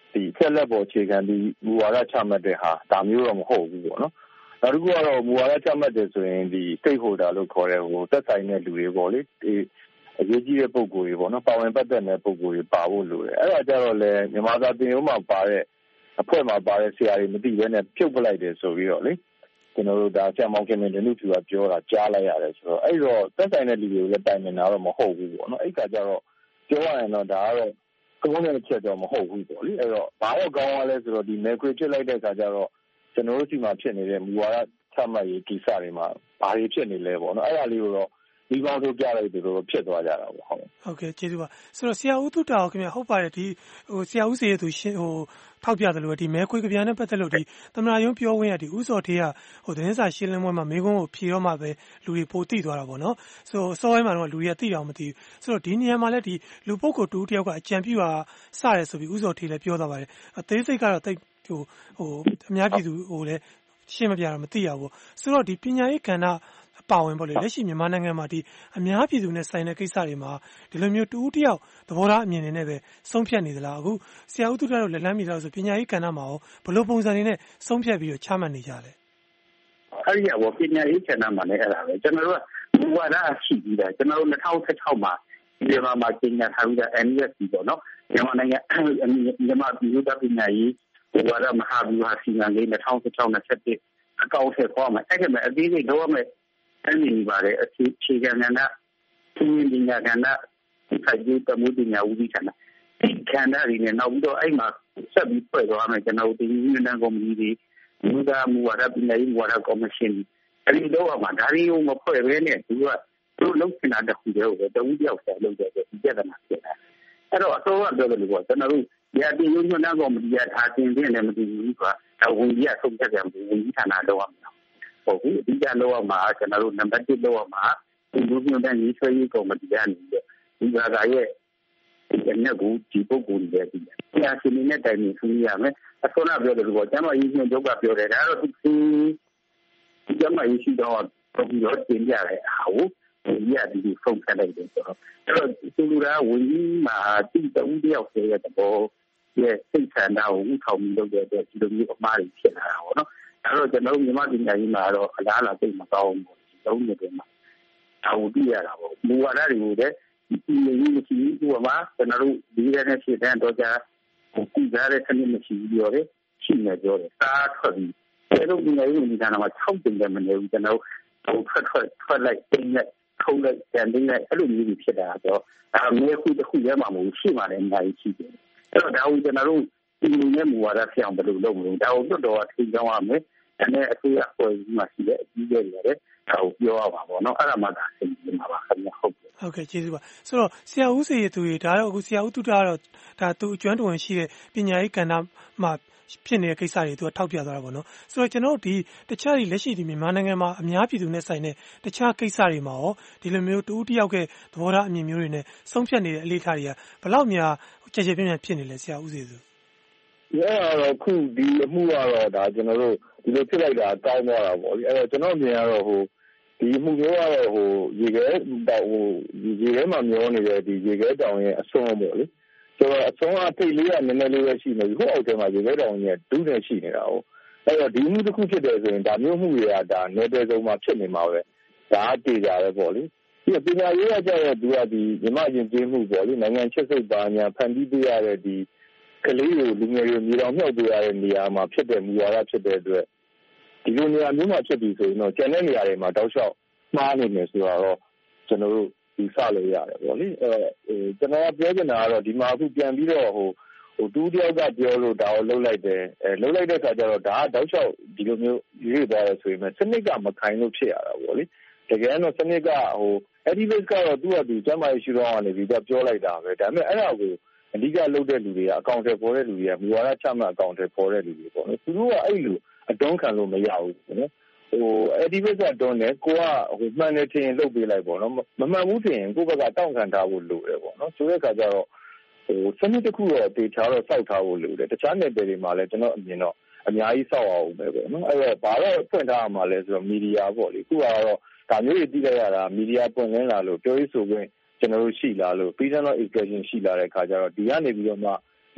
ဒီဆက်လက်ပေါ်အခြေခံပြီးမူဝါဒချမှတ်တဲ့ဟာဒါမျိုးတော့မဟုတ်ဘူးပေါ့နော်နောက်တစ်ခုကတော့မူဝါဒချမှတ်တယ်ဆိုရင်ဒီ stakeholder လို့ခေါ်တဲ့ဟိုသက်ဆိုင်တဲ့လူတွေပေါ့လေဒီအရေးကြီးတဲ့ပုံကိုယ်တွေပေါ့နော်ပါဝင်ပတ်သက်တဲ့ပုံကိုယ်တွေပါဖို့လိုတယ်အဲ့ဒါကြတော့လေမြန်မာစာသင်ရိုးမှာပါတဲ့အဖွဲ့မှာပါတဲ့ဆရာတွေမသိဘဲနဲ့ပြုတ်ပလိုက်တယ်ဆိုပြီးတော့လေကျွန်တော်တို့ဒါဆရာမောင်ခင်မင်းတို့သူကပြောတာကြားလိုက်ရတယ်ဆိုတော့အဲ့တော့သက်ဆိုင်တဲ့လူတွေကိုလည်းတိုင်ပင်တာတော့မဟုတ်ဘူးပေါ့နော်အဲ့ကကြတော့ပြောရရင်တော့ဒါကတော့ကောင်းတဲ့ချက်တော့မဟုတ်ဘူးပေါ့လေအဲ့တော့ဘာလို့ကောင်းရလဲဆိုတော့ဒီနယ်ခွေဖြစ်လိုက်တဲ့အခါကျတော့ကျွန်တော်တို့ဒီမှာဖြစ်နေတဲ့မူဝါဒချမှတ်ရေးကိစ္စတွေမှာဘာတွေဖြစ်နေလဲပေါ့နော်အဲ့ဒါလေးကိုတော့ဒီကောင်းတို့ပြလိုက်တယ်လို့ဖြစ်သွားကြတာပေါ့ဟုတ်ဟုတ်ကဲ့ကျေးဇူးပါဆိုတော့ဆရာဦးတုတာခင်ဗျဟုတ်ပါတယ်ဒီဟိုဆရာဦးစေရသူရှင်းဟိုထောက်ပြတယ်လို့ဒီမဲခွေကဗျာနဲ့ပတ်သက်လို့ဒီသမနာယုံပြောဝင်ရဒီဥစော်ထေးကဟိုသတင်းစာရှင်းလင်းပွဲမှာမိကုန်းကိုဖြေတော့မှပဲလူတွေပိုသိသွားတာပေါ့နော်ဆိုစောဝိုင်းမှာတော့လူတွေကသိတော့မသိဘူးဆိုတော့ဒီနေရာမှာလည်းဒီလူပုဂ္ဂိုလ်တူတယောက်ကအကြံပြုတာစရဲဆိုပြီးဥစော်ထေးလည်းပြောသွားပါတယ်အသေးစိတ်ကတော့တိတ်ဟိုဟိုအများပြည်သူဟိုလည်းရှင်းမပြတော့မသိရဘူးဆိုတော့ဒီပညာရေးကဏ္ဍပါဝင်ပေါ့လေလက်ရှိမြန်မာနိုင်ငံမှာဒီအများပြည်သူနဲ့ဆိုင်တဲ့ကိစ္စတွေမှာဒီလိုမျိုးတူးတယောက်သဘောထားအမြင်တွေနဲ့ပဲဆုံးဖြတ်နေသလားအခုဆရာဦးသူတို့လက်လန်းမိသားဆိုပညာရေးကဏ္ဍမှာရောဘယ်လိုပုံစံတွေနဲ့ဆုံးဖြတ်ပြီးတော့ချမှတ်နေကြလဲအဲ့ဒီကပညာရေးကဏ္ဍမှာလည်းအဲ့ဒါပဲကျွန်တော်တို့ကဘဝသားရှိပြီးတာကျွန်တော်တို့၂၀၁၆မှာဒီမှာမှာပညာထားပြီးတာ N U S C ပေါ့နော်မြန်မာနိုင်ငံမြန်မာပြည်သူ့ပညာရေးဘဝသားမဟာဗျူဟာစီမံကိန်း၂၀၁၆ ၂၁အကောင့်ထဲပေါ်မှာအဲ့ဒီမှာအသေးစိတ်တော့မဲ့အဲ့ဒီပါတယ်အခြေခံကဏ္ဍသူပညာကဏ္ဍစိုက်ရေးတမှုပညာဦးစီးဌာနဒီကဏ္ဍတွေနဲ့နောက်ပြီးတော့အဲ့မှာဆက်ပြီးဖွဲ့သွားမယ်ကျွန်တော်တို့ဒီညနေကုမ္ပဏီတွေမူဒါမူဝါဒပညာရေးမူဝါဒကော်မရှင်အဲ့ဒီတော့မှဒါတွေကိုမဖွဲ့ဘဲနဲ့သူကသူလုံးချင်တာတခုတည်းကိုတဝူးတယောက်ဆက်လုပ်တဲ့ဒီပြဿနာဖြစ်တာအဲ့တော့အစိုးရပြောတယ်လို့ပေါ့ကျွန်တော်တို့ဒီအပြင်ညညကော်မတီကထားတင်တင်လည်းမသိဘူးကွာဝန်ကြီးကဆုံးဖြတ်တယ်ဝန်ကြီးဌာနတော့ဟုတ်ဘူးအဓိကလောက်အောင်မှာကျွန်တော်တို့နံပါတ်၁လောက်အောင်မှာဒီလူမျိုးတဲ့ရေးဆွဲရေးကော်မတီကနေဒီဘာသာရဲ့ဒီနေ့ကဒီပုဂ္ဂိုလ်တွေဒီတရားရှင်နေတဲ့တိုင်ကိုဆွေးနွေးရမယ်အစောကပြောတယ်လို့ကျမရေးညွှန်ချုပ်ကပြောတယ်ဒါတော့ဒီကျမရေးရှိတော့ပြီးတော့တင်ပြတယ်ဟာဟုတ်ဒီရဒီဖုန်းဆက်လိုက်တယ်ဆိုတော့အဲ့တော့သူလူကဝင်ကြီးမှာတိတူတယောက်ဆိုတဲ့တော့ရဲ့စိတ်ဆန္ဒကိုဥထောင်ပြီးလုပ်တဲ့အတွက်ဒီလိုမျိုးအမှားတွေဖြစ်လာတာပေါ့နော်အဲ့တော့ကျွန်တော်တို့မြန်မာပြည်ကြီးမှာတော့အလားအလာသိမကောင်းဘူး။သုံးနေတယ်မှာဒါကိုသိရတာပေါ့။မူဝါဒတွေကိုလည်းဒီလိုမျိုးမရှိဘူး။ဥပမာကျွန်တော်တို့ဒီရတဲ့ဖြစ်တဲ့တော့ကြာဒီကြားတဲ့ခဏမရှိဘူးပြောတယ်။ရှိနေပြောတယ်။စားထွက်ပြီးအဲလိုဒီနေ့ဒီကနေ့မှာ၆တင်တယ်မနေဘူးကျွန်တော်တို့ထွက်ထွက်ထွက်လိုက်တင်လိုက်ထုံးလိုက်ပြန်တင်လိုက်အဲ့လိုမျိုးတွေဖြစ်တာတော့ဒါမျိုးခုတစ်ခုရဲမှာမဟုတ်ရှိမှလည်းအများကြီးရှိတယ်။အဲ့တော့ဒါကိုကျွန်တော်တို့ဒီလိုနဲ့မူဝါဒဖြစ်အောင်ဘယ်လိုလုပ်မလဲဒါကိုတော့တော့ထိကြောင်းရမယ်။အဲ့အစိုးရပေါ်ကြီးမှာရှိတဲ့အကြီးကြီးတွေလည်းဒါကိုပြောရပါဘောနော်အဲ့ဒါမှသာသိနေမှာပါခင်ဗျဟုတ်ကဲ့ဟုတ်ကဲ့ကျေးဇူးပါဆိုတော့ဆရာဦးစေရသူတွေဒါတော့အခုဆရာဦးတုတာတော့ဒါသူအကျွမ်းတဝင်ရှိတဲ့ပညာရေးကဏ္ဍမှာဖြစ်နေတဲ့ကိစ္စတွေသူကထောက်ပြသွားတာပေါ့နော်ဆိုတော့ကျွန်တော်တို့ဒီတခြားဒီလက်ရှိဒီမြန်မာနိုင်ငံမှာအများပြည်သူနဲ့ဆိုင်တဲ့တခြားကိစ္စတွေမှာရောဒီလိုမျိုးတူတယောက်ကသဘောထားအမြင်မျိုးတွေနဲ့ဆုံးဖြတ်နေတဲ့အလေးထားတွေကဘယ်လောက်များကြည်ကြည်ပြည့်ပြည့်ဖြစ်နေလဲဆရာဦးစေသူရဲတော့ခုဒီအမှုကတော့ဒါကျွန်တော်တို့ဒီလိုဖြစ်လိုက်တာကောင်းသွားတာပေါ့လေအဲ့တော့ကျွန်တော်မြင်ရတော့ဟိုဒီမှုမျိုးကတော့ဟိုရေခဲတောင်ဟိုရေခဲမှာမျောနေတဲ့ဒီရေခဲတောင်ရဲ့အဆုံးပေါ့လေဆိုတော့အဆုံးအထိတ်လေးကနည်းနည်းလေးပဲရှိနေပြီဟိုအောက်ထဲမှာရေခဲတောင်ရဲ့ဒုနဲ့ရှိနေတာဟုတ်အဲ့တော့ဒီမှုတစ်ခုဖြစ်တယ်ဆိုရင်ဒါမျိုးမှုတွေကဒါနယ်ပယ်စုံမှာဖြစ်နေမှာပဲဒါအတေးကြပဲပေါ့လေဒီပညာရေးကကြတဲ့သူကဒီမြမယဉ်ကျေးမှုပေါ့လေနိုင်ငံချစ်စိတ်ပါညာဖန်တီးပေးရတဲ့ဒီကလေးကိုလူငယ်တွေမြေတော်မြောက်ပေးရတဲ့နေရာမှာဖြစ်တဲ့မူဝါဒဖြစ်တဲ့အတွက်ဒီလိုနေရာမျိုးမှာဖြစ်ပြီးဆိုရင်တော့ကျန်တဲ့နေရာတွေမှာတောက်လျှောက်မှားနေမယ်ဆိုတော့ကျွန်တော်တို့ဒီစလို့ရတယ်ပေါ့လေအဲကျွန်တော်ပြောချင်တာကတော့ဒီမှာအခုပြန်ပြီးတော့ဟိုဟိုတူးတယောက်ကပြောလို့ဒါကိုလှုပ်လိုက်တယ်အဲလှုပ်လိုက်တဲ့အခါကျတော့ဒါကတောက်လျှောက်ဒီလိုမျိုးရွေ့သွားတယ်ဆိုရင်စနစ်ကမခိုင်လို့ဖြစ်ရတာပေါ့လေတကယ်တော့စနစ်ကဟို activist ကတော့သူ့အတူကျမ်းမာရေးရှုထောင့်ကနေပြီးတော့ပြောလိုက်တာပဲဒါပေမဲ့အဲ့ဒါကိုအဓိကလုပ်တဲ့လူတွေကအကောင့်ထဲပေါ်တဲ့လူတွေကမူဝါဒချမှတ်အကောင့်ထဲပေါ်တဲ့လူတွေပေါ့နော်သူတို့ကအဲ့လိုအတွန်းခံလို့မရဘူးပေါ့နော်ဟို activist ကတွန်းတယ်ကိုကဟိုမှန်တယ်ထင်ရင်လုပ်ပေးလိုက်ပေါ့နော်မမှန်ဘူးထင်ရင်ကိုယ့်ဘက်ကတောင့်ခံထားဖို့လိုတယ်ပေါ့နော်ဆိုတဲ့အခါကျတော့ဟိုစနစ်တစ်ခုတော့တေချာတော့စောက်ထားဖို့လိုတယ်တခြားနယ်ပယ်တွေမှာလည်းကျွန်တော်အမြင်တော့အများကြီးစောက်အောင်ပဲပေါ့နော်အဲ့တော့ဘာတော့ဖွင့်ထားရမှာလဲဆိုတော့မီဒီယာပေါ့လေခုကတော့ဒါမျိုးတွေသိလိုက်ရတာမီဒီယာပွင့်လင်းလာလို့ပြောရေးဆိုခွင့်ကျွန်တော်တို့ရှိလာလို့ freedom of expression ရှိလာတဲ့အခါကျတော့ဒီကနေပြီးတော့မှ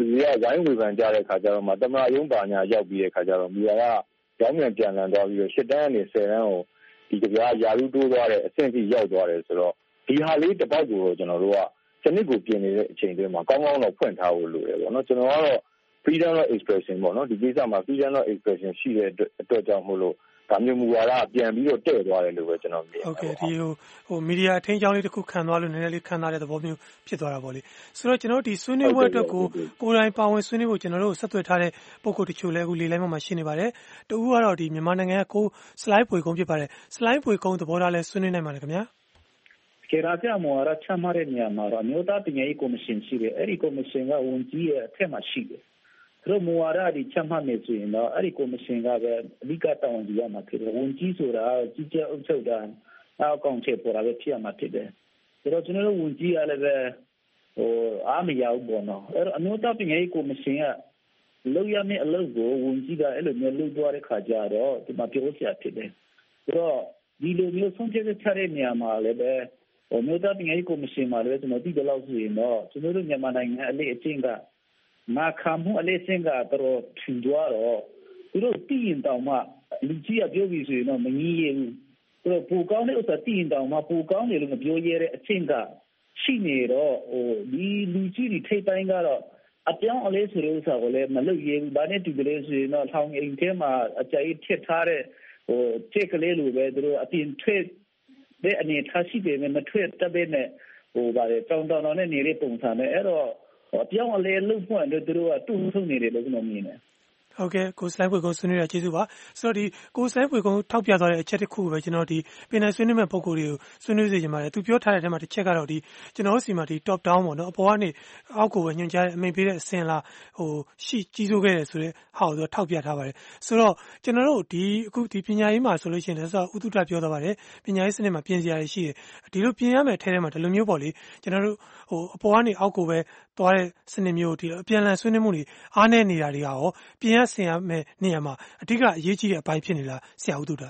လူတွေကဝိုင်းဝေဖန်ကြတဲ့ခါကျတော့မှသမ္မတရုံးပါညာရောက်ပြီးတဲ့ခါကျတော့မူဝါဒကြောင်းပြန်ပြန်လည်သွားပြီးတော့ရှစ်တန်းကနေဆယ်တန်းကိုဒီကြပြားယာရုတိုးသွားတဲ့အဆင့်ကြီးရောက်သွားတယ်ဆိုတော့ဒီဟာလေးတစ်ပတ်ကိုတော့ကျွန်တော်တို့ကစနစ်ကိုပြင်နေတဲ့အချိန်တွေမှာကောင်းကောင်းတော့ဖွင့်ထားဖို့လိုတယ်ပေါ့နော်ကျွန်တော်ကတော့ freedom of expression ပေါ့နော်ဒီကိစ္စမှာ freedom of expression ရှိတဲ့အတွက်ကြောင့်မို့လို့ဒါမျိုးမူဝါဒပြန်ပြီးတော့တဲ့သွားတယ်လို့ပဲကျွန်တော်မြင်ပါတယ်ဟုတ်ကဲ့ဒီဟိုဟိုမီဒီယာအထင်းချောင်းလေးတစ်ခုခံသွားလို့နည်းနည်းလေးခံထားတဲ့သဘောမျိုးဖြစ်သွားတာပေါ့လေဆိုတော့ကျွန်တော်ဒီဆွေးနွေးပွဲအတွက်ကိုကိုယ်တိုင်ပါဝင်ဆွေးနွေးဖို့ကျွန်တော်တို့ဆက်သွယ်ထားတဲ့ပုံကိုတချို့လည်းအခုလေလိုင်းမှာရှိနေပါတယ်တူဦးကတော့ဒီမြန်မာနိုင်ငံကကိုစလိုက်ပွေကုန်းဖြစ်ပါတယ်စလိုက်ပွေကုန်းသဘောထားလဲဆွေးနွေးနိုင်ပါတယ်ခင်ဗျာကေရာပြမောရချမ်းမတဲ့နေရာမှာတော့မျိုးသားပညာရေးကော်မရှင်ရှိတယ်အဲ့ဒီကော်မရှင်ကဝန်ကြီးရဲ့အထက်မှာရှိတယ်သူတို့မူဝါဒဒီချမှတ်နေဆိုရင်တော့အဲ့ဒီကော်မရှင်ကပဲအဓိကတာဝန်ယူရမှာဖြစ်တယ်ဝန်ကြီးဆိုတာကြီးကြပ်အုပ်ချုပ်တာအောက်ကောင်ချက်ပေါ်တာပဲဖြစ်ရမှာဖြစ်တယ်ဒါတော့ကျွန်တော်တို့ဝန်ကြီးကလည်းပဲဟိုအားမရဘူးပေါ့နော်အဲ့တော့အမျိုးသားပညာရေးကော်မရှင်ကလောက်ရမယ့်အလုပ်ကိုဝန်ကြီးကအဲ့လိုမျိုးလုပ်သွားတဲ့ခါကျတော့ဒီမှာပြောစရာဖြစ်တယ်ဒါတော့ဒီလိုမျိုးဆုံးဖြတ်ချက်တဲ့နေရာမှာလည်းပဲဟိုမျိုးသားပညာရေးကော်မရှင်မှာလည်းကျွန်တော်သိတယ်လို့ဆိုရင်တော့ကျွန်တော်တို့မြန်မာနိုင်ငံအလေးအကျင့်ကမာခါမှုအလေးစင်ကတော့ထူသွားတော့သူတို့တည်ရင်တောင်မှလူကြီးကပြောပြီးဆိုရင်တော့မငြီးရဘူးသူတို့ပူကောင်းတဲ့ဥစ္စာတည်ရင်တောင်မှပူကောင်းတယ်လို့မပြောရတဲ့အချင်းကရှိနေတော့ဟိုဒီလူကြီးတွေထိတ်တိုင်းကတော့အပြောင်းအလဲဆိုတဲ့ဥစ္စာကိုလည်းမလုပ်ရဘူးဒါနဲ့တူတယ်ဆိုရင်တော့ထောင်အိမ်ထဲမှာအကြိုက်ထစ်ထားတဲ့ဟိုချက်ကလေးလိုပဲသူတို့အပြင်ထွက်တဲ့အနေထားရှိတယ်မထွက်တတ်တဲ့နဲ့ဟိုဗါလေတောင်းတောင်းနဲ့နေတဲ့ပုံစံနဲ့အဲ့တော့အပြောင်းအလဲလုပ်ဖို့အတွက်သူတို့ကတူဆုံနေတယ်လို့ကျွန်တော်မြင်တယ်ဟုတ်ကဲ့ကိုစလိုက်ပွေကုန်းဆွေးနွေးရကျေးဇူးပါဆိုတော့ဒီကိုစလိုက်ပွေကုန်းထောက်ပြသွားတဲ့အချက်တစ်ခုပဲကျွန်တော်ဒီပင်နယ်ဆွေးနွေးမဲ့ပုံကိုယ်တွေကိုဆွေးနွေးစေချင်ပါတယ်သူပြောထားတဲ့အထဲမှာတစ်ချက်ကတော့ဒီကျွန်တော်တို့စီမှာဒီ top down ပေါ့နော်အပေါ်ကနေအောက်ကိုပဲညွှန်ကြားတဲ့အမိန့်ပေးတဲ့အဆင့်လားဟိုရှိကြီးစိုးခဲ့တယ်ဆိုတဲ့ဟာကိုသူထောက်ပြထားပါတယ်ဆိုတော့ကျွန်တော်တို့ဒီအခုဒီပညာရေးမှာဆိုလို့ရှိရင်လည်းဆိုတော့ဥတုတပြောသွားပါတယ်ပညာရေးစနစ်မှာပြင်စရာတွေရှိတယ်ဒီလိုပြင်ရမယ်ထဲထဲမှာဒီလိုမျိုးပေါ့လေကျွန်တော်တို့ဟိုအပေါ်ကနေအောက်ကိုပဲသွားတဲ့စနစ်မျိုးဒီအပြန်အလှန်ဆွေးနွေးမှုတွေအားနည်းနေတာတွေကရောပြင်ရဆင်ရမယ်နေရာမှာအဓိကအရေးကြီးတဲ့အပိုင်းဖြစ်နေလားဆရာဦးတုဒ္ဒ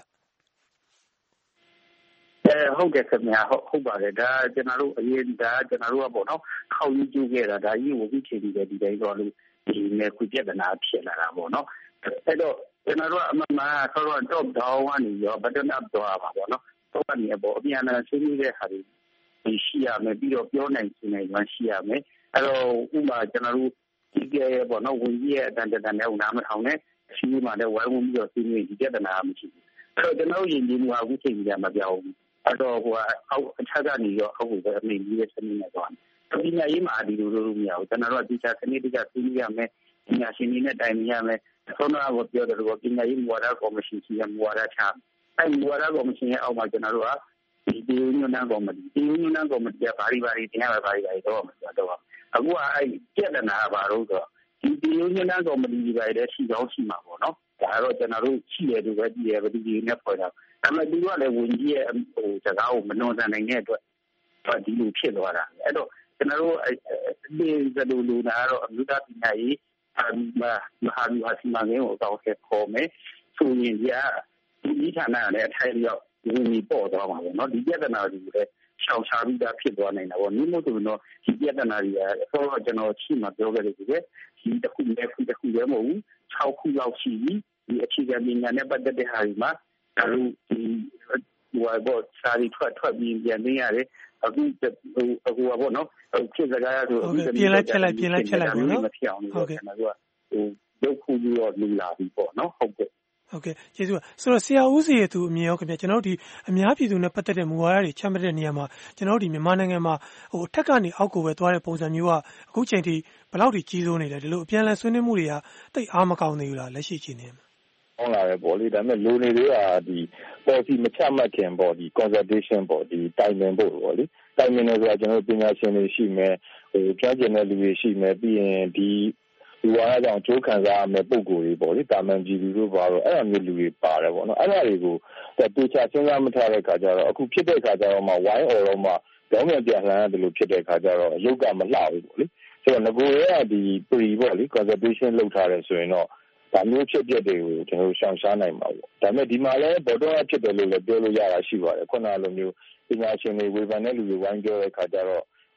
အဲဟုတ်တယ်ခင်ဗျာဟုတ်ဟုတ်ပါတယ်ဒါကျွန်တော်တို့အရင်ဒါကျွန်တော်တို့ကပေါ့နော်ခေါင်းကြီးကျခဲ့တာဒါကြီးဝပြီးချိန်ပြီးတယ်ဒီတိုင်းတော့လို့ဒီနယ်ခုပြဿနာဖြစ်လာတာပေါ့နော်အဲ့တော့ကျွန်တော်တို့အမှန်မှန်ဆိုတော့ top down ကနေရော bottom up သွားပါပေါ့နော်တော့ကနေပေါ့အပြန်အလှန်ဆွေးနွေးတဲ့ဟာတွေရှိရမယ်ပြီးတော့ပြောနိုင်နေနိုင်ရှိရမယ်အဲ့တော့ဥပမာကျွန်တော်တို့ဒီကဲပေါ့နော်ဝင်ကြီးရဲ့အတန်တန်နဲ့ဦးနားမထောင်နဲ့ရှိမှလည်းဝိုင်းဝန်းပြီးတော့ဆွေးနွေးဒီပြဿနာမရှိဘူးအဲ့တော့ကျွန်တော်ယဉ်ကျေးမှုအခုချိန်ကြီးမပြောင်းဘူးအဲ့တော့ဟိုအောက်အထက်ကနေရောအောက်ကိုပဲအမိကြီးရဲ့စနစ်နဲ့သွားတယ်ပညာရေးမှာဒီလိုလိုမရဘူးကျွန်တော်တို့ဒီချာစနစ်တကျဆွေးနွေးရမယ်ပညာရှင်တွေနဲ့တိုင်ပင်ရမယ်ဆောနာကိုပြောတယ်လို့ပညာရေးမူဝါဒကော်မရှင်ရှိရမူဝါဒချအဲ့မူဝါဒကော်မရှင်ရဲ့အောက်မှာကျွန်တော်တို့ကဒီဒီညွန်းနှံကော်မတီဒီညွန်းနှံကော်မတီကဘာတွေဘာတွေတင်ရပါဘာတွေဘာတွေတော့မှာတော့အခုကအဲ့ပြဿနာကဘာလို့ဆိုတော့ဒီဒီညွန်းနှံကော်မတီတွေလည်းရှိတော့ရှိမှာပေါ့နော်ဒါတော့ကျွန်တော်တို့ရှိတယ်လို့ပဲကြည့်ရပါဒီဒီနဲ့ပေါ်တာဒါပေမဲ့သူကလည်းဝန်ကြီးရဲ့ဟိုစကားကိုမနှောဆန်နိုင်တဲ့အတွက်ဒီလိုဖြစ်သွားတာအဲ့တော့ကျွန်တော်တို့ဒီဇလူလူနာတော့အမျိုးသားပညာရေးမဟာဗျူဟာစီမံကိန်းကိုတော့ဆက်ခေါ်မယ်ဆိုရင်ဒီဒီဌာနနဲ့အထိုင်ရောက်ဝင်ပြီးပေါ်သွားမှာပေါ့နော်ဒီပြဿနာတွေလည်းရှောင်ရှားပြီးသားဖြစ်သွားနိုင်တာပေါ့နိမို့ဆိုတော့ဒီပြဿနာတွေအစောတော့ကျွန်တော်ရှိမှပြောခဲ့တယ်ဒီတစ်ခုနဲ့ခုတစ်ခုလည်းမဟုတ်ဘူး၆ခုလောက်ရှိပြီဒီအခြေခံပညာနဲ့ပတ်သက်တဲ့ဟာတွေမှာဒါလို့ဒီဟိုဘောစာရီထွက်ထွက်ပြီးပြန်နေရတယ်အခုဟိုအခုဘောနော်ဖြစ်စကားရဆိုအခုပြင်လိုက်ချက်လိုက်ပြင်လိုက်ချက်လိုက်ပေါ့နော်မဖြစ်အောင်လို့ကျွန်တော်တို့ကဟိုရုပ်ခုပြီးတော့လူလာပြီပေါ့နော်ဟုတ်ကဲ့ဟုတ်ကဲ့ကျေးဇူးပါဆိုတော့ဆရာဦးစီရဲ့သူအမြင်ရောခင်ဗျကျွန်တော်တို့ဒီအများပြည်သူနဲ့ပတ်သက်တဲ့မူဝါဒတွေချမှတ်တဲ့နေရာမှာကျွန်တော်တို့ဒီမြန်မာနိုင်ငံမှာဟိုအထက်ကနေအောက်ကိုပဲသွားတဲ့ပုံစံမျိုးကအခုချိန်ထိဘယ်လောက်ထိကြီးစိုးနေလဲဒီလိုအပြန်အလှန်ဆွေးနွေးမှုတွေကတိတ်အားမကောင်းသေးဘူးလားလက်ရှိချိန်နေမှာဟုတ်လာပဲပေါ့လေဒါပေမဲ့လူနေတွေကဒီ policy မချမှတ်ခင်ပေါ့ဒီ consultation ပေါ့ဒီတိုင်ပင်ဖို့ပေါ့လေတိုင်ပင်နေဆိုတာကျွန်တော်ပညာရှင်တွေရှိမယ်ဟိုကြားကျင်တဲ့လူတွေရှိမယ်ပြီးရင်ဒီဒီဝါရကြောင့်ကြိုးခံစားရမယ့်ပုံကိုယ်တွေပေါ့လေတာမန်ပြည်သူတို့ဘာလို့အဲ့လိုမျိုးလူတွေပါတယ်ပေါ့နော်အဲ့ဒါတွေကိုတူချစဉ်းစားမထားတဲ့ခါကျတော့အခုဖြစ်တဲ့ခါကျတော့မှဝိုင်းအော်တော့မှကြောင်းပြန်ပြန်လှန်ရတယ်လို့ဖြစ်တဲ့ခါကျတော့ရုပ်ကမလှဘူးပေါ့လေဆိုတော့ငကိုရဲကဒီ pre ပေါ့လေ consultation လုပ်ထားတယ်ဆိုရင်တော့ဒါမျိုးဖြစ်ပျက်တွေကိုကျွန်တော်ရှောင်ရှားနိုင်မှာပေါ့ဒါပေမဲ့ဒီမှာလည်းဘောတော့ဖြစ်တယ်လို့လည်းပြောလို့ရတာရှိပါတယ်ခုနလိုမျိုးပညာရှင်တွေဝေဖန်တဲ့လူတွေဝိုင်းပြောတဲ့ခါကျတော့ဟ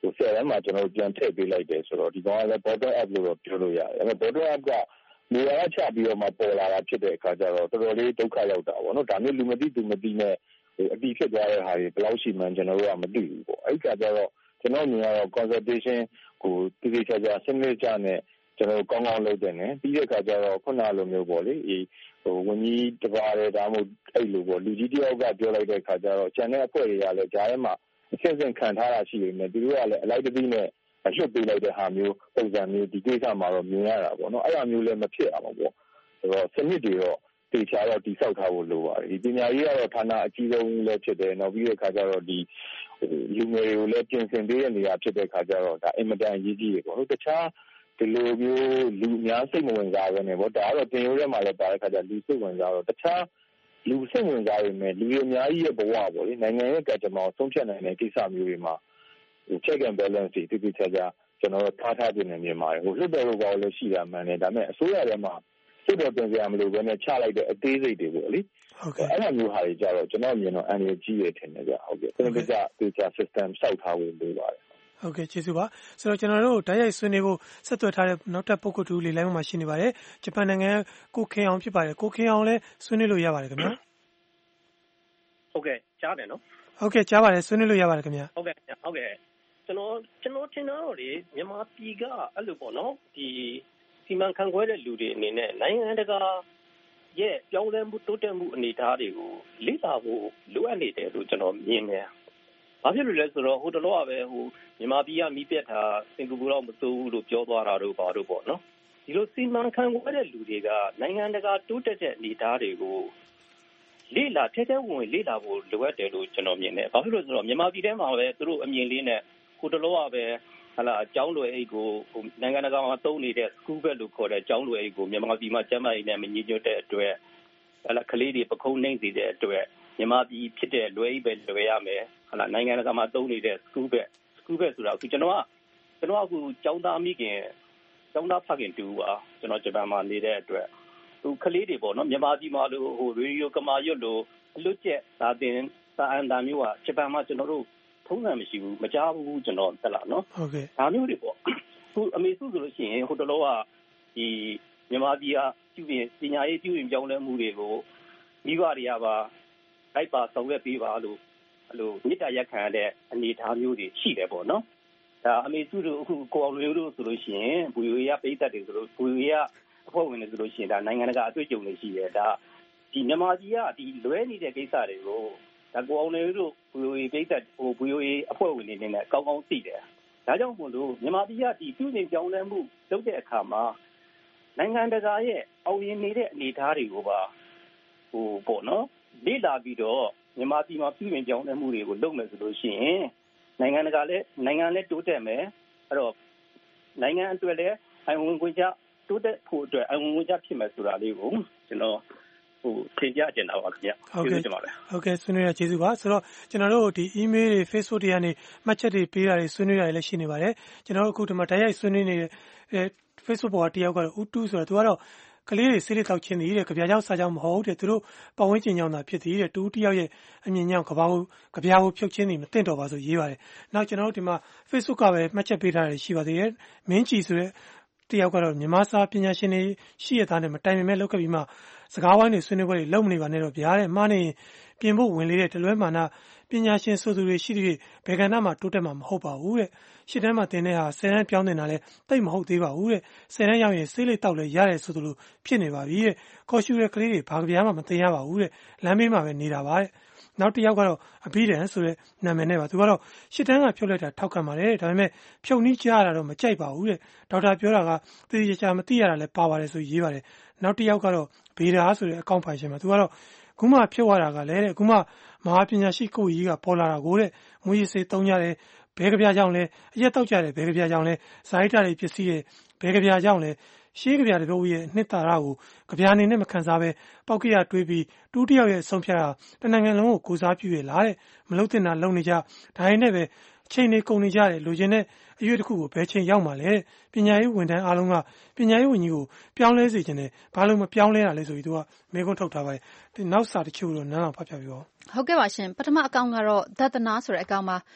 ဟိုဆယ်တန်းမှာကျွန်တော်ပြန်ထည့်ပေးလိုက်တယ်ဆိုတော့ဒီကောင်ကလည်း bottom up လို့တော့ပြောလို့ရတယ်ဒါပေမဲ့ bottom up ကနေရာချပြီးတော့မှပေါ်လာတာဖြစ်တဲ့အခါကျတော့တော်တော်လေးဒုက္ခရောက်တာပေါ့နော်ဒါမျိုးလူမသိသူမသိနဲ့ဟိုအတိဖြစ်သွားတဲ့ဟာတွေဘယ်လောက်ရှိမှန်းကျွန်တော်တို့ကမသိဘူးပေါ့အဲ့ဒီအခါကျတော့ကျွန်တော်မြင်ရတော့ consultation ကိုတိတိကျကျစနစ်ကျနဲ့ကျွန်တော်ကောင်းကောင်းလုပ်တယ်နဲ့ပြီးတဲ့အခါကျတော့ခုနလိုမျိုးပေါ့လေဒီဟိုဝန်ကြီးတပါးတယ်ဒါမှမဟုတ်အဲ့လိုပေါ့လူကြီးတယောက်ကပြောလိုက်တဲ့အခါကျတော့ကျန်တဲ့အဖွဲ့တွေကလည်းကြားထဲမှာအစစ်အစစ်ခံထားတာရှိနေတယ်သူတို့ကလည်းအလိုက်တပြီးနဲ့အလွတ်ပေးလိုက်တဲ့ဟာမျိုးပုံစံမျိုးဒီကိစ္စမှာတော့မြင်ရတာပေါ့နော်အဲ့လိုမျိုးလည်းမဖြစ်အောင်ပေါ့ဆိုတော့စနစ်တွေတော့တေချာတော့တိဆောက်ထားဖို့လိုပါတယ်ဒီပညာရေးကတော့ဌာနအကြီးဆုံးလည်းဖြစ်တယ်နောက်ပြီးတဲ့အခါကျတော့ဒီလူငယ်တွေကိုလည်းပြင်ဆင်ပေးတဲ့နေရာဖြစ်တဲ့အခါကျတော့ဒါအင်မတန်အရေးကြီးတယ်ပေါ့နော်တခြားဒီလိုမျိုးလူအများစိတ်မဝင်စားဘဲနဲ့ပေါ့ဒါကတော့တင်ရိုးထဲမှာလည်းပါတဲ့အခါကျလူစိတ်ဝင်စားတော့တခြားလူစိတ်ဝင်စားရမယ်လူတွေအများကြီးရဲ့ဘဝပေါ့လေနိုင်ငံရဲ့ကကြမ္မာဆုံးဖြတ်နိုင်တဲ့ကိစ္စမျိုးတွေမှာဟို check and balance တွေတိတိကျကျကျွန်တော်တို့ထားထားပြင်နေမြန်မာတွေဟိုလွတ်တော်ဘောလည်းရှိတာမှန်တယ်ဒါပေမဲ့အစိုးရထဲမှာစိတ်တော်တင်စရာမလိုဘဲနဲ့ချလိုက်တဲ့အသေးစိတ်တွေပေါ့လေဟုတ်ကဲ့အဲ့လိုမျိုးဟာတွေကြတော့ကျွန်တော်မြင်တော့အန်ရကြီးရထင်တယ်ကြဟုတ်ကဲ့ပြင်ပကြတေချာ system စောက်ထားဖို့လိုပါတယ်ဟုတ်ကဲ့ကျေးဇူးပါဆိုတော့ကျွန်တော်တို့ဓာတ်ရိုက်ဆွေးနွေးဖို့ဆက်သွယ်ထားတဲ့နောက်ထပ်ပုဂ္ဂိုလ်တူလေးလိုင်းမှာရှိနေပါတယ်ဂျပန်နိုင်ငံကိုခင်အောင်ဖြစ်ပါတယ်ကိုခင်အောင်လည်းဆွေးနွေးလို့ရပါတယ်ခင်ဗျာဟုတ်ကဲ့ကြားတယ်နော်ဟုတ်ကဲ့ကြားပါတယ်ဆွေးနွေးလို့ရပါတယ်ခင်ဗျာဟုတ်ကဲ့ဟုတ်ကဲ့ကျွန်တော်ကျွန်တော်ထင်တာတော့လေမြန်မာပြည်ကအဲ့လိုပေါ့နော်ဒီစီမံခန့်ခွဲတဲ့လူတွေအနေနဲ့နိုင်ငံတကာရဲ့ပြောင်းလဲမှုတိုးတက်မှုအနေအထားတွေကိုလေ့လာဖို့လိုအပ်နေတယ်လို့ကျွန်တော်မြင်တယ်ဘာဖြစ်လို့လဲဆိုတော့ဟိုတလောကပဲဟိုမြန်မာပြည်ကမီးပြတ်တာစင်ကာပူတော့မစိုးဘူးလို့ပြောသွားတာတို့ဘာတို့ပေါ့နော်ဒီလိုစီမံခန့်ခွဲတဲ့လူတွေကနိုင်ငံတကာတိုးတက်တဲ့အနေအထားတွေကိုလေ့လာထဲထဲဝင်ဝင်လေ့လာဖို့လိုအပ်တယ်လို့ကျွန်တော်မြင်တယ်ဘာဖြစ်လို့ဆိုတော့မြန်မာပြည်ထဲမှာပဲသူတို့အမြင်လေးနဲ့ဟိုတလောကပဲဟာလာအကြောင်းလွယ်အိတ်ကိုဟိုနိုင်ငံတကာမှာသုံးနေတဲ့ school bag လို့ခေါ်တဲ့အကြောင်းလွယ်အိတ်ကိုမြန်မာပြည်မှာကျန်းမာရေးနဲ့မညီညွတ်တဲ့အတွက်ဟာလာကလေးတွေပခုံးနှိမ့်စေတဲ့အတွက်မြန်မာပြည်ဖြစ်တဲ့လွယ်အိတ်ပဲလွယ်ရမယ်ဟာလာနိုင်ငံတကာမှာသုံးနေတဲ့ school bag school bag ဆိုတာအခုကျွန်တော်ကကျွန်တော်အခုကျောင်းသားမိခင်ကျောင်းသားဖခင်တူပါကျွန်တော်ဂျပန်မှာနေတဲ့အတွက်သူကလေးတွေပေါ့နော်မြန်မာပြည်မှာလို့ဟိုရေဒီယိုကမာရွတ်လို့အလွတ်ကျက်သာတင်စာအန်တာမျိုးကဂျပန်မှာကျွန်တော်တို့ထုံးစံမရှိဘူးမကြားဘူးကျွန်တော်တက်လာနော်ဟုတ်ကဲ့ဒါမျိုးတွေပေါ့ခုအမေစုဆိုလို့ရှိရင်ဟိုတလောကဒီမြန်မာပြည်ကပြုပြင်ပညာရေးပြုပြင်ပြောင်းလဲမှုတွေကိုမိဘတွေကပါလိုက်ပါဆောင်ရွက်ပေးပါလို့အဲ့လိုမြစ်တာရက်ခံရတဲ့အနေအထားမျိုးတွေရှိတယ်ပေါ့နော်ဒါအမေစုတို့အခုကိုအောင်လေးတို့ဆိုလို့ရှိရင်ဘူရီရပိတ်သက်တွေဆိုလို့ဘူရီရအဖွဲ့ဝင်တွေဆိုလို့ရှိရင်ဒါနိုင်ငံတကာအတွေ့အကြုံတွေရှိတယ်ဒါဒီမြန်မာပြည်ကဒီလွဲနေတဲ့ကိစ္စတွေကိုဒါကိုအောင်လေးတို့ဘူရီပိတ်သက်ဟိုဘူရီအဖွဲ့ဝင်တွေနဲ့ကောင်းကောင်းသိတယ်ဒါကြောင့်မို့လို့မြန်မာပြည်ကဒီပြုပြင်ပြောင်းလဲမှုလုပ်တဲ့အခါမှာနိုင်ငံတကာရဲ့အောင်မြင်နေတဲ့အနေအထားတွေကိုပါဟိုပေါ့နော်လေ့လာပြီးတော့မြန်မာပြည်မှာပြုပြင်ပြောင်းလဲမှုတွေကိုလုပ်မယ်ဆိုလို့ရှိရင်နိုင်ငံတကာလည်းနိုင်ငံလည်းတိုးတက်မယ်အဲ့တော့နိုင်ငံအတွက်လည်းအဝင်ဝင်ကြတိုးတက်ဖို့အတွက်အဝင်ဝင်ကြဖြစ်မယ်ဆိုတာလေးကိုကျွန်တော်ဟိုသင်ပြကြတာပါခင်ဗျဟုတ်ကဲ့ဟုတ်ကဲ့ဆွေးနွေးရကျေးဇူးပါဆိုတော့ကျွန်တော်တို့ဒီ email တွေ Facebook တွေကနေမှတ်ချက်တွေပေးတာတွေဆွေးနွေးတာတွေလည်းရှိနေပါတယ်ကျွန်တော်တို့အခုဒီမှာတိုက်ရိုက်ဆွေးနွေးနေတဲ့ Facebook ပေါ်ကတယောက်ကတော့ဦးတူးဆိုတော့သူကတော့ကလေးတွေဆေးလေးတောက်ချင်းတည်းတဲ့ကြပြာကြောင့်စားကြောင့်မဟုတ်တဲ့သူတို့ပတ်ဝန်းကျင်ကြောင့်သာဖြစ်သည်တဲ့တူတယောက်ရဲ့အမြင်ကြောင့်ကဘာကိုကြပြာကိုဖြုတ်ချင်းနေမသိတော့ပါဆိုရေးပါတယ်နောက်ကျွန်တော်တို့ဒီမှာ Facebook ကပဲမှတ်ချက်ပေးထားတယ်ရှိပါသေးတယ်မင်းကြီးဆိုတဲ့တယောက်ကတော့မြန်မာစာပညာရှင်တွေရှိရသားနဲ့မတိုင်ပင်မဲ့လောက်ခဲ့ပြီးမှစကားဝိုင်းတွေဆွေးနွေးပွဲတွေလုပ်မနေပါနဲ့တော့ဗျာတဲ့မှားနေပြင်ဖို့ဝင်လေတဲ့တလွဲမာနပညာရှင်ဆိုသူတွေရှိတဲ့ဘယ်ကဏ္ဍမှာတိုးတက်မှာမဟုတ်ပါဘူးတဲ့ရှစ်တန်းမှာသင်တဲ့ဟာဆယ်တန်းပြောင်းနေတာလဲတိတ်မဟုတ်သေးပါဘူးတဲ့ဆယ်တန်းရောက်ရင်ဆေးလေးတောက်လဲရတယ်ဆိုသလိုဖြစ်နေပါပြီတဲ့ခေါ်ရှူတဲ့ကလေးတွေဘာကြပြားမှမသင်ရပါဘူးတဲ့လမ်းဘေးမှာပဲနေတာပါတဲ့နောက်တစ်ယောက်ကတော့အဘိဓမ္မာဆိုတဲ့နာမည်နဲ့ပါသူကတော့ရှစ်တန်းကဖြုတ်လိုက်တာထောက်ခံပါတယ်ဒါပေမဲ့ဖြုတ်နီးကြားရတာတော့မကြိုက်ပါဘူးတဲ့ဒေါက်တာပြောတာကသေချာချာမသိရတာလဲပါပါတယ်ဆိုရေးပါတယ်နောက်တစ်ယောက်ကတော့ဘေဒါဆိုတဲ့အကောင့်ဖိုင်ရှင်မှာသူကတော့ခုမှဖြုတ်ရတာကလည်းတဲ့ခုမှမဟာပညာရှိကိုကြီးကပေါ်လာတာကိုတဲ့မူရည်စေသုံးကြတယ်ဘဲကြပြားကြောင့်လဲအရက်တောက်ကြတယ်ဘဲကြပြားကြောင့်လဲဇာတိတာတွေပစ္စည်းရဲ့ဘဲကြပြားကြောင့်လဲရှေးကြပြားတပုတ်ရဲ့နှစ်သာရကိုကြပြားအနေနဲ့မခံစားပဲပေါက်ကရတွေးပြီးတူးတယောက်ရဲ့ဆုံးဖြတ်တာတနင်္ဂနွေလုံးကိုကိုစားပြုရလားတဲ့မလုံတင်တာလုံနေကြဒါရင်းနဲ့ပဲအချိန်တွေကုန်နေကြတယ်လူချင်းနဲ့အရွေးတစ်ခုကိုဘယ်ချိန်ရောက်မှလဲပညာရေးဝန်ထမ်းအားလုံးကပညာရေးဝန်ကြီးကိုပြောင်းလဲစေခြင်းနဲ့ဘာလို့မပြောင်းလဲတာလဲဆိုပြီးသူကမေးခွန်းထုတ်ထားပါတယ်ဒီနောက်စာတချို့တော့နန်းအောင်ဖတ်ပြပြီးတော့ဟုတ်ကဲ့ပါရှင်ပထမအကောင့်ကတော့ဒသနာဆိုတဲ့အကောင့်မှာ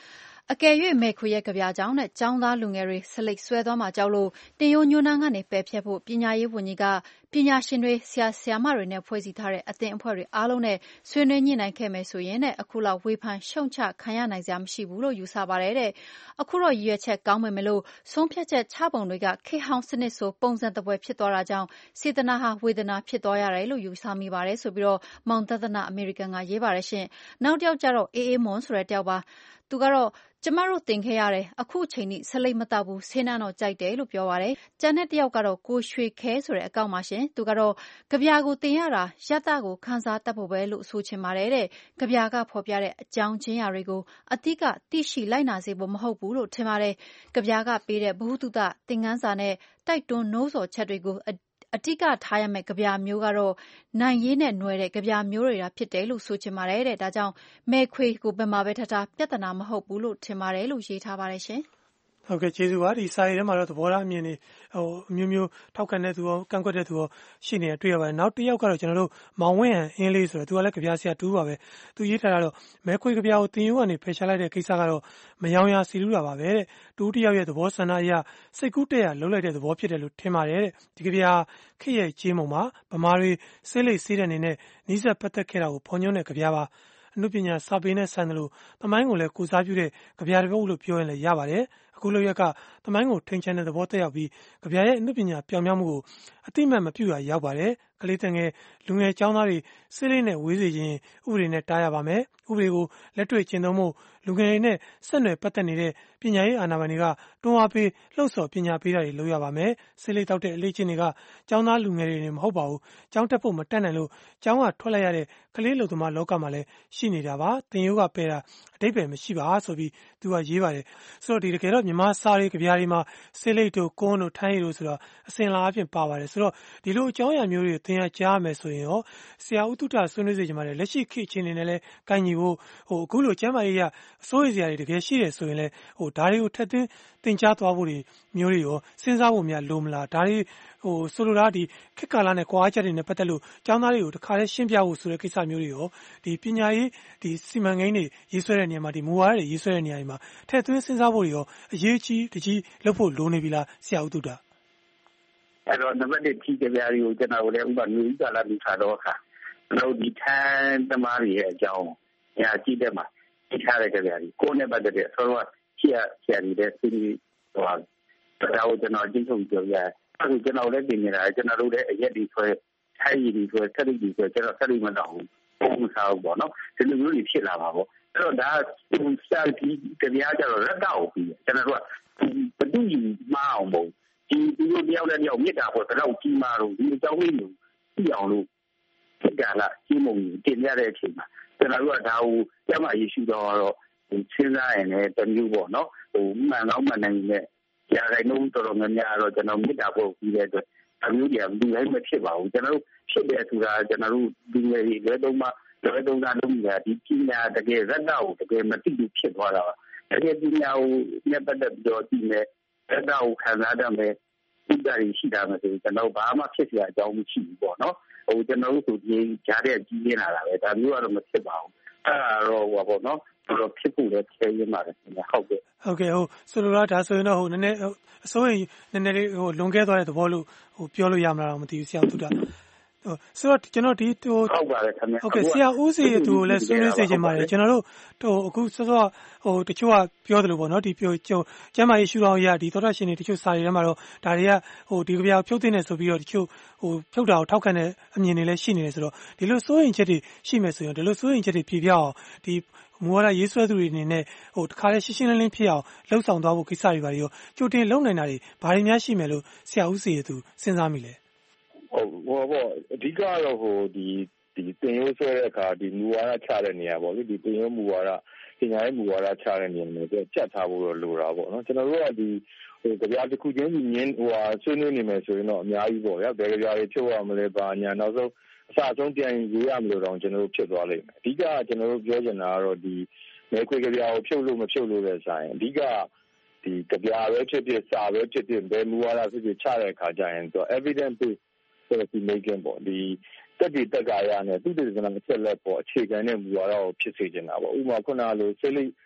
အကယ်၍မဲခွေရဲ့ကြပြကြောင်းနဲ့ကျောင်းသားလူငယ်တွေဆလိတ်ဆွဲသွားမှာကြောက်လို့တင်ရိုးညွန်းနှန်းကနေပယ်ဖျက်ဖို့ပညာရေးဝန်ကြီးကပညာရှင်တွေဆရာဆရာမတွေနဲ့ဖွဲ့စည်းထားတဲ့အသင်းအဖွဲ့တွေအားလုံးနဲ့ဆွေးနွေးညှိနှိုင်းခဲ့မယ်ဆိုရင်နဲ့အခုလောက်ဝေဖန်ရှုံချခံရနိုင်စရာမရှိဘူးလို့ယူဆပါတယ်တဲ့အခုတော့ရည်ရွယ်ချက်ကောင်းမယ်မလို့ဆုံးဖြတ်ချက်ချပုံတွေကခေဟောင်းစနစ်ဆိုပုံစံတပွဲဖြစ်သွားတာကြောင့်စေတနာဟာဝေဒနာဖြစ်သွားရတယ်လို့ယူဆမိပါတယ်ဆိုပြီးတော့မောင်သဒနာအမေရိကန်ကရေးပါတယ်ရှင်နောက်တစ်ယောက်ကျတော့အေးအေးမွန်ဆိုတဲ့တယောက်ပါသူကတော့ကျမတို့တင်ခဲ့ရတယ်အခုအချိန်ကြီးဆလိတ်မတောက်ဘူးဆင်းနှန်းတော့ကြိုက်တယ်လို့ပြောပါတယ်ကျန်တဲ့တယောက်ကတော့ကိုရွှေခဲဆိုတဲ့အကောင့်ပါရှင်သူကတော့ကြပြကိုတင်ရတာရတကိုခန်းစားတတ်ဖို့ပဲလို့ဆိုချင်ပါတယ်တဲ့ကြပြကဖော်ပြတဲ့အကြောင်းချင်းရာတွေကိုအတိကသိရှိလိုက်နာစေဖို့မဟုတ်ဘူးလို့ထင်ပါတယ်ကြပြကပေးတဲ့ဘ ഹു တုတသင်ခန်းစာနဲ့တိုက်တွန်းနှိုးဆော်ချက်တွေကိုအတိကထားရမယ့်ကြပြမျိုးကတော့နိုင်ရေးနဲ့ຫນွယ်တဲ့ကြပြမျိုးတွေတာဖြစ်တယ်လို့ဆိုချင်ပါတယ်တဲ့ဒါကြောင့်မဲခွေကိုဘယ်မှာပဲထားထားပြဿနာမဟုတ်ဘူးလို့ထင်ပါတယ်လို့ရေးထားပါတယ်ရှင်ဟုတ်ကဲ့ကျေးဇူးပါဒီစာရေးထဲမှာတော့သဘောထားအမြင်တွေဟိုအမျိုးမျိုးထောက်ခံတဲ့သူရောကန့်ကွက်တဲ့သူရောရှိနေတာတွေ့ရပါတယ်နောက်တစ်ယောက်ကတော့ကျွန်တော်တို့မောင်ဝင်းဟန်အင်းလေးဆိုတော့သူကလည်းကြပြဆရာတူးပါပဲသူရေးထားတာတော့မဲခွေကြပြကိုတင်ယူကနေဖယ်ရှားလိုက်တဲ့ကိစ္စကတော့မယောင်ရာစီလူတာပါပဲတဲ့တူးတစ်ယောက်ရဲ့သဘောဆန္ဒအရစိတ်ကူးတက်ရလှုပ်လိုက်တဲ့သဘောဖြစ်တယ်လို့ထင်ပါတယ်တဲ့ဒီကြပြခေရဲ့ကြေးမုံမှာဗမာတွေဆေးလိပ်ဆေးတဲ့အနေနဲ့နီးစပ်ပတ်သက်ခဲ့တာကိုဖော်ညွှန်းတဲ့ကြပြပါအနုပညာစာပေနဲ့ဆန်တယ်လို့သမိုင်းကိုလည်းကိုစားပြုတဲ့ကြပြတစ်ပုဒ်လို့ပြောရင်လည်းရပါတယ်အခုလိုရက်ကသမိုင်းကိုထိန်ချန်တဲ့သဘောတက်ရောက်ပြီးကြပြရဲ့အနုပညာပြောင်မြောက်မှုကိုအတိမတ်မပြုတ်ရရောက်ပါတယ်ကလေးတငယ်လူငယ်ចောင်းသားတွေစိတ်လေးနဲ့ဝေးစေခြင်းဥပဒေနဲ့တားရပါမယ်ဥပဒေကိုလက်တွေ့ကျင့်သုံးမှုလူငယ်တွေနဲ့ဆက်နွယ်ပတ်သက်နေတဲ့ပညာရေးအာဏာပိုင်တွေကတွန်းအားပေးလှုပ်ဆော်ပညာပေးတာတွေလုပ်ရပါမယ်စိတ်လေးတောက်တဲ့အလေးချင်းတွေကចောင်းသားလူငယ်တွေနေမဟုတ်ပါဘူးចောင်းတက်ဖို့မတက်နိုင်လို့ចောင်းကထွက်လိုက်ရတဲ့ကလေးလူသမားလောကမှာလည်းရှိနေတာပါတင်ယိုးကပယ်တာအတိတ်ပဲမရှိပါဆိုပြီးသူကရေးပါတယ်ဆိုတော့ဒီတကယ်တော့မြန်မာစာရေးကြပြတွေမှာစိတ်လေးတို့ကွန်းတို့ထိုင်းရီတို့ဆိုတော့အစင်လာအဖြစ်ပါပါတယ်ဆိုတော့ဒီလိုအကြောင်းအရာမျိုးတွေသင်ရကြားမယ်ဆိုရင်ရောဆရာဦးတုဒ္ဒဆွေးနွေးစေချင်ပါတယ်လက်ရှိခေတ်အခြေအနေနဲ့လည်းကိုင်ညီဖို့ဟိုအခုလိုကျမ်းမာရေးရအစိုးရစရာတွေတကယ်ရှိတယ်ဆိုရင်လည်းဟိုဒါတွေကိုထက်သွင်းသင်ကြားသွားဖို့တွေမျိုးတွေရောစဉ်းစားဖို့များလိုမလားဒါတွေဟိုဆိုလိုတာဒီခေတ်ကာလနဲ့ကွာချက်တွေနဲ့ပတ်သက်လို့ကျောင်းသားတွေကိုတခါတည်းရှင်းပြဖို့ဆိုတဲ့ကိစ္စမျိုးတွေရောဒီပညာရေးဒီစီမံကိန်းတွေရေးဆွဲတဲ့နေရာမှာဒီမူဝါဒတွေရေးဆွဲတဲ့နေရာတွေမှာထည့်သွင်းစဉ်းစားဖို့တွေရောအရေးကြီးတကြီးလုပ်ဖို့လိုနေပြီလားဆရာဦးတုဒ္ဒအဲ့တော့နံပါတ်တစ်ကြီးကြပြားတွေကိုကျွန်တော်လည်းဥပမာမျိုးကာလလူထားတော့ခါကျွန်တော်ဒီထမ်းသမားတွေရဲ့အကြောင်းညာကြည့်တဲ့မှာသိထားတဲ့ကြပြားတွေကိုနဲ့ပတ်သက်တဲ့ဆိုတော့ဆရာဆရာတွေတဲ့စီးဟိုတော့ကျွန်တော်ကြည့်ထုတ်ပြောပြအခုကျွန်တော်လည်းပြင်နေတာကျွန်တော်တို့လည်းအရက်တွေဆွဲထိုင်ရည်တွေဆွဲဆက်တွေဆွဲကျွန်တော်ဆက်တွေမတော့ဘူးပုံမစားဘူးပေါ့နော်ဒီလိုမျိုးတွေဖြစ်လာပါပေါ့အဲ့တော့ဒါစာကြီးကြပြားကြတော့ရက်တော့ပြီးကျွန်တော်တို့ကဘယ်သူမှမအောင်ဘူးဒီဒီလိုတယောက်နဲ့တယောက်မြစ်တာပေါ့တော့ကြီးမာတော့ဒီအကြောင်းလေးကိုကြည့်အောင်လို့ဖြစ်ကြလားကြီးမုံတင်ရတဲ့အချိန်မှာကျွန်တော်တို့ကဒါကိုကျမယေရှုတော်ကတော့စဉ်းစားရင်လည်းတမျိုးပေါ့နော်ဟိုမှန်တော့မှန်နိုင်တဲ့ရာဂိုင်နှုန်းတော်တော်များများတော့ကျွန်တော်မြစ်တာပေါ့ပြီးတဲ့အတွက်အမျိုးကြီးကလူတိုင်းမဖြစ်ပါဘူးကျွန်တော်တို့ဖြစ်တယ်ဆိုတာကျွန်တော်တို့ဒီငယ်ကြီးလွယ်သုံးမှလွယ်သုံးတာလုံးကြီးကဒီပညာတကယ်ဇက်တာကိုတကယ်မသိဘူးဖြစ်သွားတာပါတကယ်ပညာကိုမြတ်ပတ်သက်ပြီးတော့ဒီနဲ့ဇက်တာကိုခံစားတတ်မယ်ဒီကြရီရှိတာမယ်ဆိုကျွန်တော်ဘာမှဖြစ်เสียအကြောင်းမရှိဘူးပေါ့နော်ဟိုကျွန်တော်တို့ဆိုဒီကြားတဲ့ကြီးနေတာလာပဲဒါမျိုးကတော့မဖြစ်ပါဘူးအဲ့ဒါတော့ဟိုပေါ့နော်တော့ဖြစ်ဖို့လည်းခဲရင်းပါတယ်ဟုတ်ကဲ့ဟုတ်ကဲ့ဟိုဆိုလိုတာဒါဆိုရင်တော့ဟိုနည်းနည်းအစိုးရနည်းနည်းလေးဟိုလွန်ခဲ့သွားတဲ့သဘောလို့ဟိုပြောလို့ရမလားတော့မသိဘူးဆရာတုဒ္ဒဟိုဆိုတော့ကျွန်တော်ဒီဟိုဟုတ်ပါတယ်ခင်ဗျဟုတ်ကဲ့ဆရာဦးစီသူကိုလည်းဆွေးနွေးစေချင်ပါတယ်ကျွန်တော်တို့ဟိုအခုစောစောဟိုတချို့ကပြောတယ်လို့ပေါ့နော်ဒီပြောကျကျမ်းမာရေးရှုထောင့်အရာဒီသောတာရှင်တွေတချို့စာတွေထဲမှာတော့ဒါတွေကဟိုဒီကြပြဖြုတ်သိနေဆိုပြီးတော့တချို့ဟိုဖြုတ်တာကိုထောက်ခံတဲ့အမြင်တွေလည်းရှိနေတယ်ဆိုတော့ဒီလိုစိုးရင်ချက်တွေရှိမယ်ဆိုရင်ဒီလိုစိုးရင်ချက်တွေပြပြအောင်ဒီမူဝါဒရေးဆွဲသူတွေအနေနဲ့ဟိုတခါလေးရှင်းရှင်းလင်းလင်းဖြစ်အောင်လှုပ်ဆောင်သွားဖို့ကိစ္စတွေပါရောကြိုတင်လုပ်နိုင်တာတွေဘာတွေများရှိမယ်လို့ဆရာဦးစီရသူစဉ်းစားမိလဲဟုတ်ဟောပေါ့အဓိကတော့ဟိုဒီဒီတင်ရိုးဆွဲတဲ့အခါဒီမူဝါဒချတဲ့နေရာပေါ့လေဒီတင်ရိုးမူဝါဒပညာရေးမူဝါဒချတဲ့နေရာမှာပြတ်ထားဖို့တော့လိုတာပေါ့နော်ကျွန်တော်တို့ကဒီဟိုကြပြတစ်ခုချင်းစီညင်းဟိုဟာဆွေးနွေးနေမယ်ဆိုရင်တော့အများကြီးပေါ့ဗျာဘယ်ကြပြတွေဖြုတ်ရမလဲပါညာနောက်ဆုံးအစအဆုံးပြန်ရေးရမလို့တော့ကျွန်တော်တို့ဖြစ်သွားလိမ့်မယ်အဓိကကျွန်တော်တို့ပြောချင်တာကတော့ဒီမဲခွေကြပြကိုဖြုတ်လို့မဖြုတ်လို့တဲ့ဆိုင်အဓိကဒီကြပြပဲဖြစ်ဖြစ်စာပဲဖြစ်ဖြစ်ဘယ်မူဝါဒဖြစ်ဖြစ်ချတဲ့အခါကျရင်တော့ evidence based policy making ပေါ့ဒီတက်ဒီတက်ကာရနဲ့သူတည်စံအချက်လက်ပေါ်အခြေခံတဲ့မူဝါဒကိုဖြစ်စေချင်တာပေါ့ဥပမာခုနလိုစိတ်လိ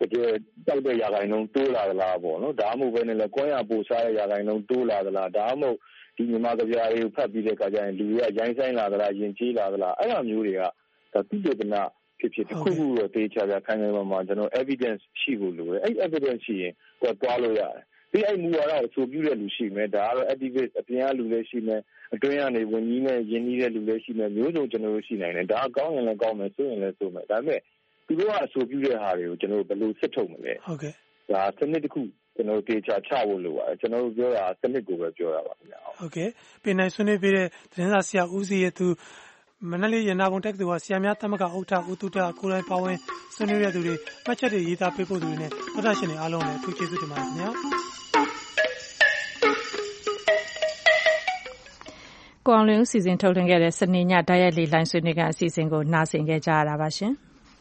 တောက်တဲ့ရာခိုင်နှုန်းတိုးလာသလားပေါ့နော်ဒါမှမဟုတ်ပဲနဲ့လည်းကွမ်းရပို့စားတဲ့ရာခိုင်နှုန်းတိုးလာသလားဒါမှမဟုတ်ဒီမြန်မာကဗျာတွေကိုဖတ်ပြီးတဲ့အခါကျရင်လူတွေကရိုင်းဆိုင်လာသလားယဉ်ကျေးလာသလားအဲ့လိုမျိုးတွေကဒါတိကျနာဖြစ်ဖြစ်တစ်ခုခုတော့တေချာချာခိုင်ခိုင်မာမာကျွန်တော် evidence ရှိဖို့လိုတယ်အဲ့ evidence ရှိရင်တော့တွားလို့ရတယ်ပြီးအဲ့မူဝါဒကိုအဆိုပြုတဲ့လူရှိမယ်ဒါကတော့ activist အပြင်ကလူလည်းရှိမယ်အတွင်းကနေဝင်ကြီးနဲ့ယဉ်ကြီးတဲ့လူလည်းရှိမယ်မျိုးစုံကျွန်တော်တို့ရှိနိုင်တယ်ဒါကကောင်းရင်လည်းကောင်းမယ်ဆိုရင်လည်းဆိုမယ်ဒါပေမဲ့သူတို့ကအဆိုပြုတဲ့ဟာတွေကိုကျွန်တော်တို့ဘယ်လိုစစ်ထုတ်မလဲဟုတ်ကဲ့ဒါစနစ်တစ်ခုကျွန်တော်တို့တေချာချဖို့လိုပါတယ်ကျွန်တော်တို့ပြောတာစနစ်ကိုပဲပြောတာပါခင်ဗျာဟုတ်ကဲ့ပြင်နိုင်ဆွေးနွေးပေးတဲ့သတင်းစာဆရာဦးစီရဲ့သူမနက်လေးရနာပုံတက္ကသိုလ်ကဆရာများသမဂ္ဂဥက္ကဋ္ဌဦးတူတာကိုယ်တိုင်ပါဝင်ဆွေးနွေးရတဲ့သူတွေမှတ်ချက်တွေရေးသားပေးဖို့သူတွေနဲ့သောတာရှင်တွေအားလုံးလည်းအထူးကျေးဇူးတင်ပါတယ်ခင်ဗျာကိုအောင်လွင်ဦးစီစဉ်ထုတ်လွှင့်ခဲ့တဲ့စနေညဓာတ်ရိုက်လေလိုင်းဆွေးနွေးခန်းအစီအစဉ်ကိုနားဆင်ခဲ့ကြရတာပါရှင်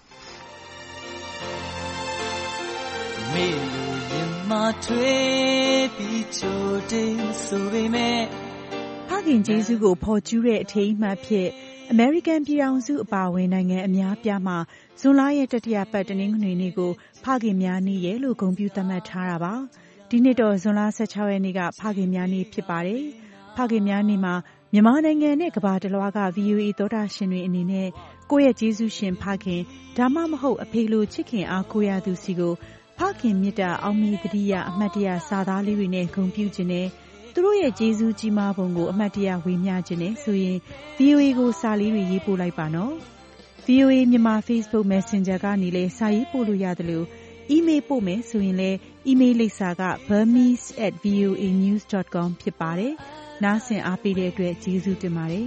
မေလိုရင်မထွေးပြီးချိုတင်ဆိုပေမဲ့ဖခင်ကျေးဇူးကိုဖော်ကျူးတဲ့အထိမ်းအမှတ်ဖြစ်အမေရိကန်ပြည်ထောင်စုအပါအဝင်နိုင်ငံအများပြားမှာဇွန်လရဲ့တတိယပတ်တနင်္ဂနွေနေ့ကိုဖခင်များနေ့ရဲ့လို့ဂုဏ်ပြုသတ်မှတ်ထားတာပါဒီနှစ်တော့ဇွန်လဆယ့်ခြောက်ရက်နေ့ကဖခင်များနေ့ဖြစ်ပါတယ်ဖခင်များနေ့မှာမြန်မာနိုင်ငံနဲ့ကမ္ဘာတစ်လွှားက ဗီအိုအေ သောတာရှင်တွေအနေနဲ့ကိုယ့်ရဲ့ကျေးဇူးရှင်ဖခင်ဒါမှမဟုတ်အဖေလိုချစ်ခင်အားကိုးရသူစီကိုဖခင်မြတ်တာအောင်မေတ္တိယအမှတ်တရစာသားလေးတွေနဲ့ဂုဏ်ပြုခြင်းနဲ့သူတို့ရဲ့ကျေးဇူးကြီးမားပုံကိုအမှတ်တရဝေမျှခြင်းနဲ့ဆိုရင် ဗီအိုအေ ကိုစာလေးတွေရေးပို့လိုက်ပါနော် ဗီအိုအေ မြန်မာ Facebook Messenger ကနေလည်းစာရေးပို့လို့ရတယ်လို့ email ပို့မယ်ဆိုရင်လည်း email လိပ်စာက burmese at v o a news dot com ဖြစ်ပါတယ်နားဆင်အားပေးတဲ့အတွက်ကျေးဇူးတင်ပါတယ်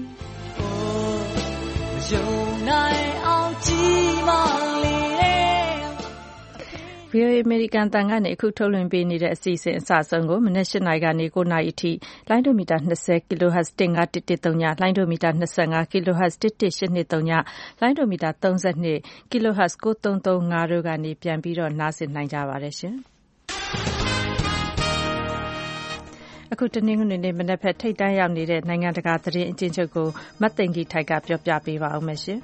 ယုံနိုင်အောင်ကြည်မလေးဗီအိုအေ American တန်ကနေအခုထုတ်လွှင့်ပေးနေတဲ့အစီအစဉ်အစဆုံးကိုမနက်၈နာရီကနေ၉နာရီအထိလိုင်းဒိုမီတာ၂၀ kHz ၁၅ ၁၁၃ညလိုင်းဒိုမီတာ၂၅ kHz ၁၁၈၂၃ညလိုင်းဒိုမီတာ၃၂ kHz ၉၃၃၅တို့ကနေပြန်ပြီးတော့နားဆင်နိုင်ကြပါတယ်ရှင်အခုတနင်္ဂနွေနေ့မနက်ဖက်ထိတ်တန့်ရောက်နေတဲ့နိုင်ငံတကာသတင်းအကျဉ်းချုပ်ကိုမတ်သိင်္ဂီထိုက်ကပြောပြပေးပါဦးမယ်ရှင်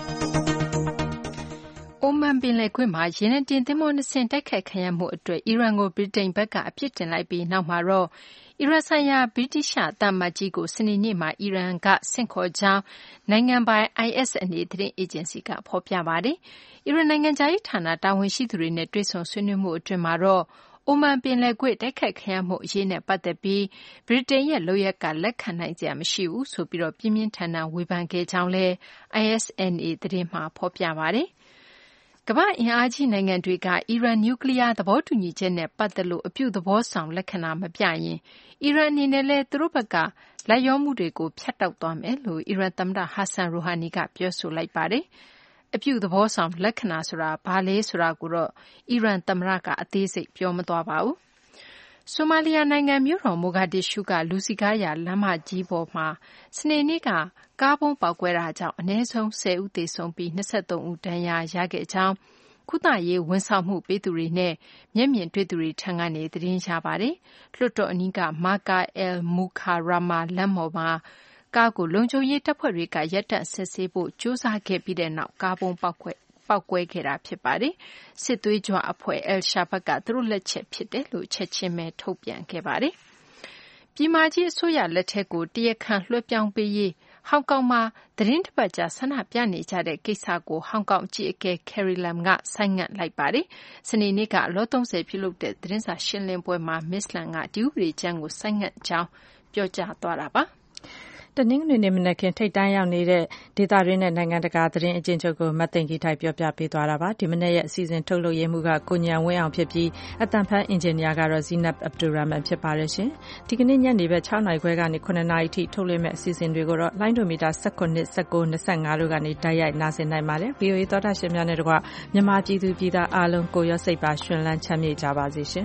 အိုမန်ပင်လယ်ကွေ့မှာရေနံတင်သင်္ဘောနှစ်စင်းတိုက်ခိုက်ခံရမှုအတွက်အီရန်ကိုဗြိတိန်ဘက်ကအပြစ်တင်လိုက်ပြီးနောက်မှာတော့အီရန်ဆိုင်ရာဗြိတိသျှသံအမတ်ကြီးကိုစနေနေ့မှာအီရန်ကဆင့်ခေါ်ကြောင်းနိုင်ငံပိုင် I S N A သတင်းအေဂျင်စီကဖော်ပြပါတယ်။အီရန်နိုင်ငံခြားရေးဌာနတာဝန်ရှိသူတွေနဲ့တွေ့ဆုံဆွေးနွေးမှုအတွင်းမှာတော့အိုမန်ပင်လယ်ကွေ့တိုက်ခိုက်ခံရမှုအရေးနဲ့ပတ်သက်ပြီးဗြိတိန်ရဲ့လုပ်ရပ်ကလက်ခံနိုင်စရာမရှိဘူးဆိုပြီးတော့ပြင်းပြင်းထန်ထန်ဝေဖန်ခဲ့ကြောင်းလည်း I S N A သတင်းမှာဖော်ပြပါတယ်။ကမ္ဘာ့အင်အားကြီးနိုင်ငံတွေကအီရန်နျူကလ িয়ার သဘောတူညီချက်နဲ့ပတ်သက်လို့အပြုသဘောဆောင်လက္ခဏာမပြရင်အီရန်အနေနဲ့လည်းသူတို့ဘက်ကလိုက်လျောမှုတွေကိုဖြတ်တောက်သွားမယ်လို့အီရန်သမ္မတဟာဆန်ရူဟာနီကပြောဆိုလိုက်ပါတယ်။အပြုသဘောဆောင်လက္ခဏာဆိုတာဘာလဲဆိုတာကိုတော့အီရန်သမ္မတကအသေးစိတ်ပြောမသွားပါဘူး။ဆိုမာလီယာနိုင်ငံမြို့တော်မိုဂါဒစ်ရှူးကလူစည်ကားရာလမ်းမကြီးပေါ်မှာစနေနေ့ကကားပုံးပေါက်ကွဲတာကြောင့်အနည်းဆုံး၁၀ဦးသေဆုံးပြီး၂၃ဦးဒဏ်ရာရခဲ့ကြောင်းကုသရေးဝန်ဆောင်မှုပေးသူတွေနဲ့မျက်မြင်တွေ့သူတွေထံကနေသတင်းရပါတယ်။လွှတ်တော်အနီးကမာကာအယ်မူခါရာမာလမ်းပေါ်မှာကားကိုလုံခြုံရေးတပ်ဖွဲ့တွေကရပ်တန့်စစ်ဆေးဖို့ကြိုးစားခဲ့ပြီးတဲ့နောက်ကားပုံးပေါက်ကွဲပေါက်ကွဲခဲ့တာဖြစ်ပါတယ်။စစ်သွေးကြွအဖွဲ့အယ်ရှာဘတ်ကသူတို့လက်ချက်ဖြစ်တယ်လို့ချက်ချင်းပဲထုတ်ပြန်ခဲ့ပါတယ်။ပြည်မကြီးအစိုးရလက်ထက်ကိုတရားခံလွှဲပြောင်းပေးရေးဟောင်ကောင်မှာသတင်းတစ်ပတ်ကြာဆန္ဒပြနေကြတဲ့ကိစ္စကိုဟောင်ကောင်အကြီးအကဲ Carrie Lam ကဆိုင်းငံ့လိုက်ပါတယ်။စနေနေ့ကအလောသုံးဆယ်ပြုလုပ်တဲ့သတင်းစာရှင်းလင်းပွဲမှာ Miss Lam ကဒီဥပဒေကြမ်းကိုဆိုင်းငံ့ကြောင်းပြောကြားသွားတာပါ။တနင်္ဂနွေနေ့မနက်ခင်းထိတ်တန့်ရောက်နေတဲ့ဒေသတွင်းနဲ့နိုင်ငံတကာသတင်းအကျဉ်းချုပ်ကိုမတ်သိင်္ဂီထိုက်ပြောပြပေးသွားတာပါဒီမနေ့ရဲ့အစီအစဉ်ထုတ်လုပ်ရေးမှုကကိုညံဝင်းအောင်ဖြစ်ပြီးအတန်ဖန်အင်ဂျင်နီယာကတော့ Zinab Abdulrahman ဖြစ်ပါတယ်ရှင်ဒီကနေ့ညနေဘက်၆နာရီခွဲကနေ၇နာရီထိထုတ်လွှင့်မဲ့အစီအစဉ်တွေကိုတော့လိုင်းဒိုမီတာ၁၇ ၁၉ ၂၅တို့ကနေတိုက်ရိုက်နားဆင်နိုင်ပါတယ် ဗီအိုအေ သောတာရှင်များနဲ့တကွမြန်မာပြည်သူပြည်သားအားလုံးကိုရောစိတ်ပါရှင်လန်းချမ်းမြေ့ကြပါစေရှင်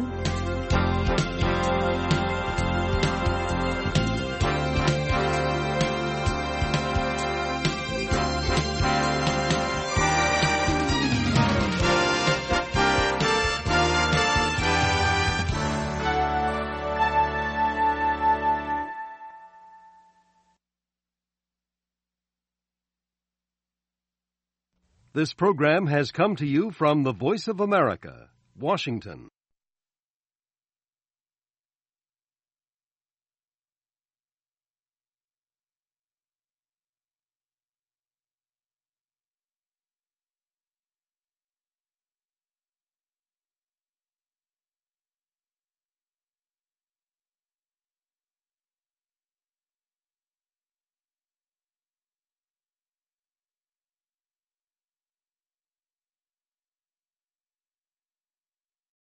This program has come to you from the Voice of America, Washington.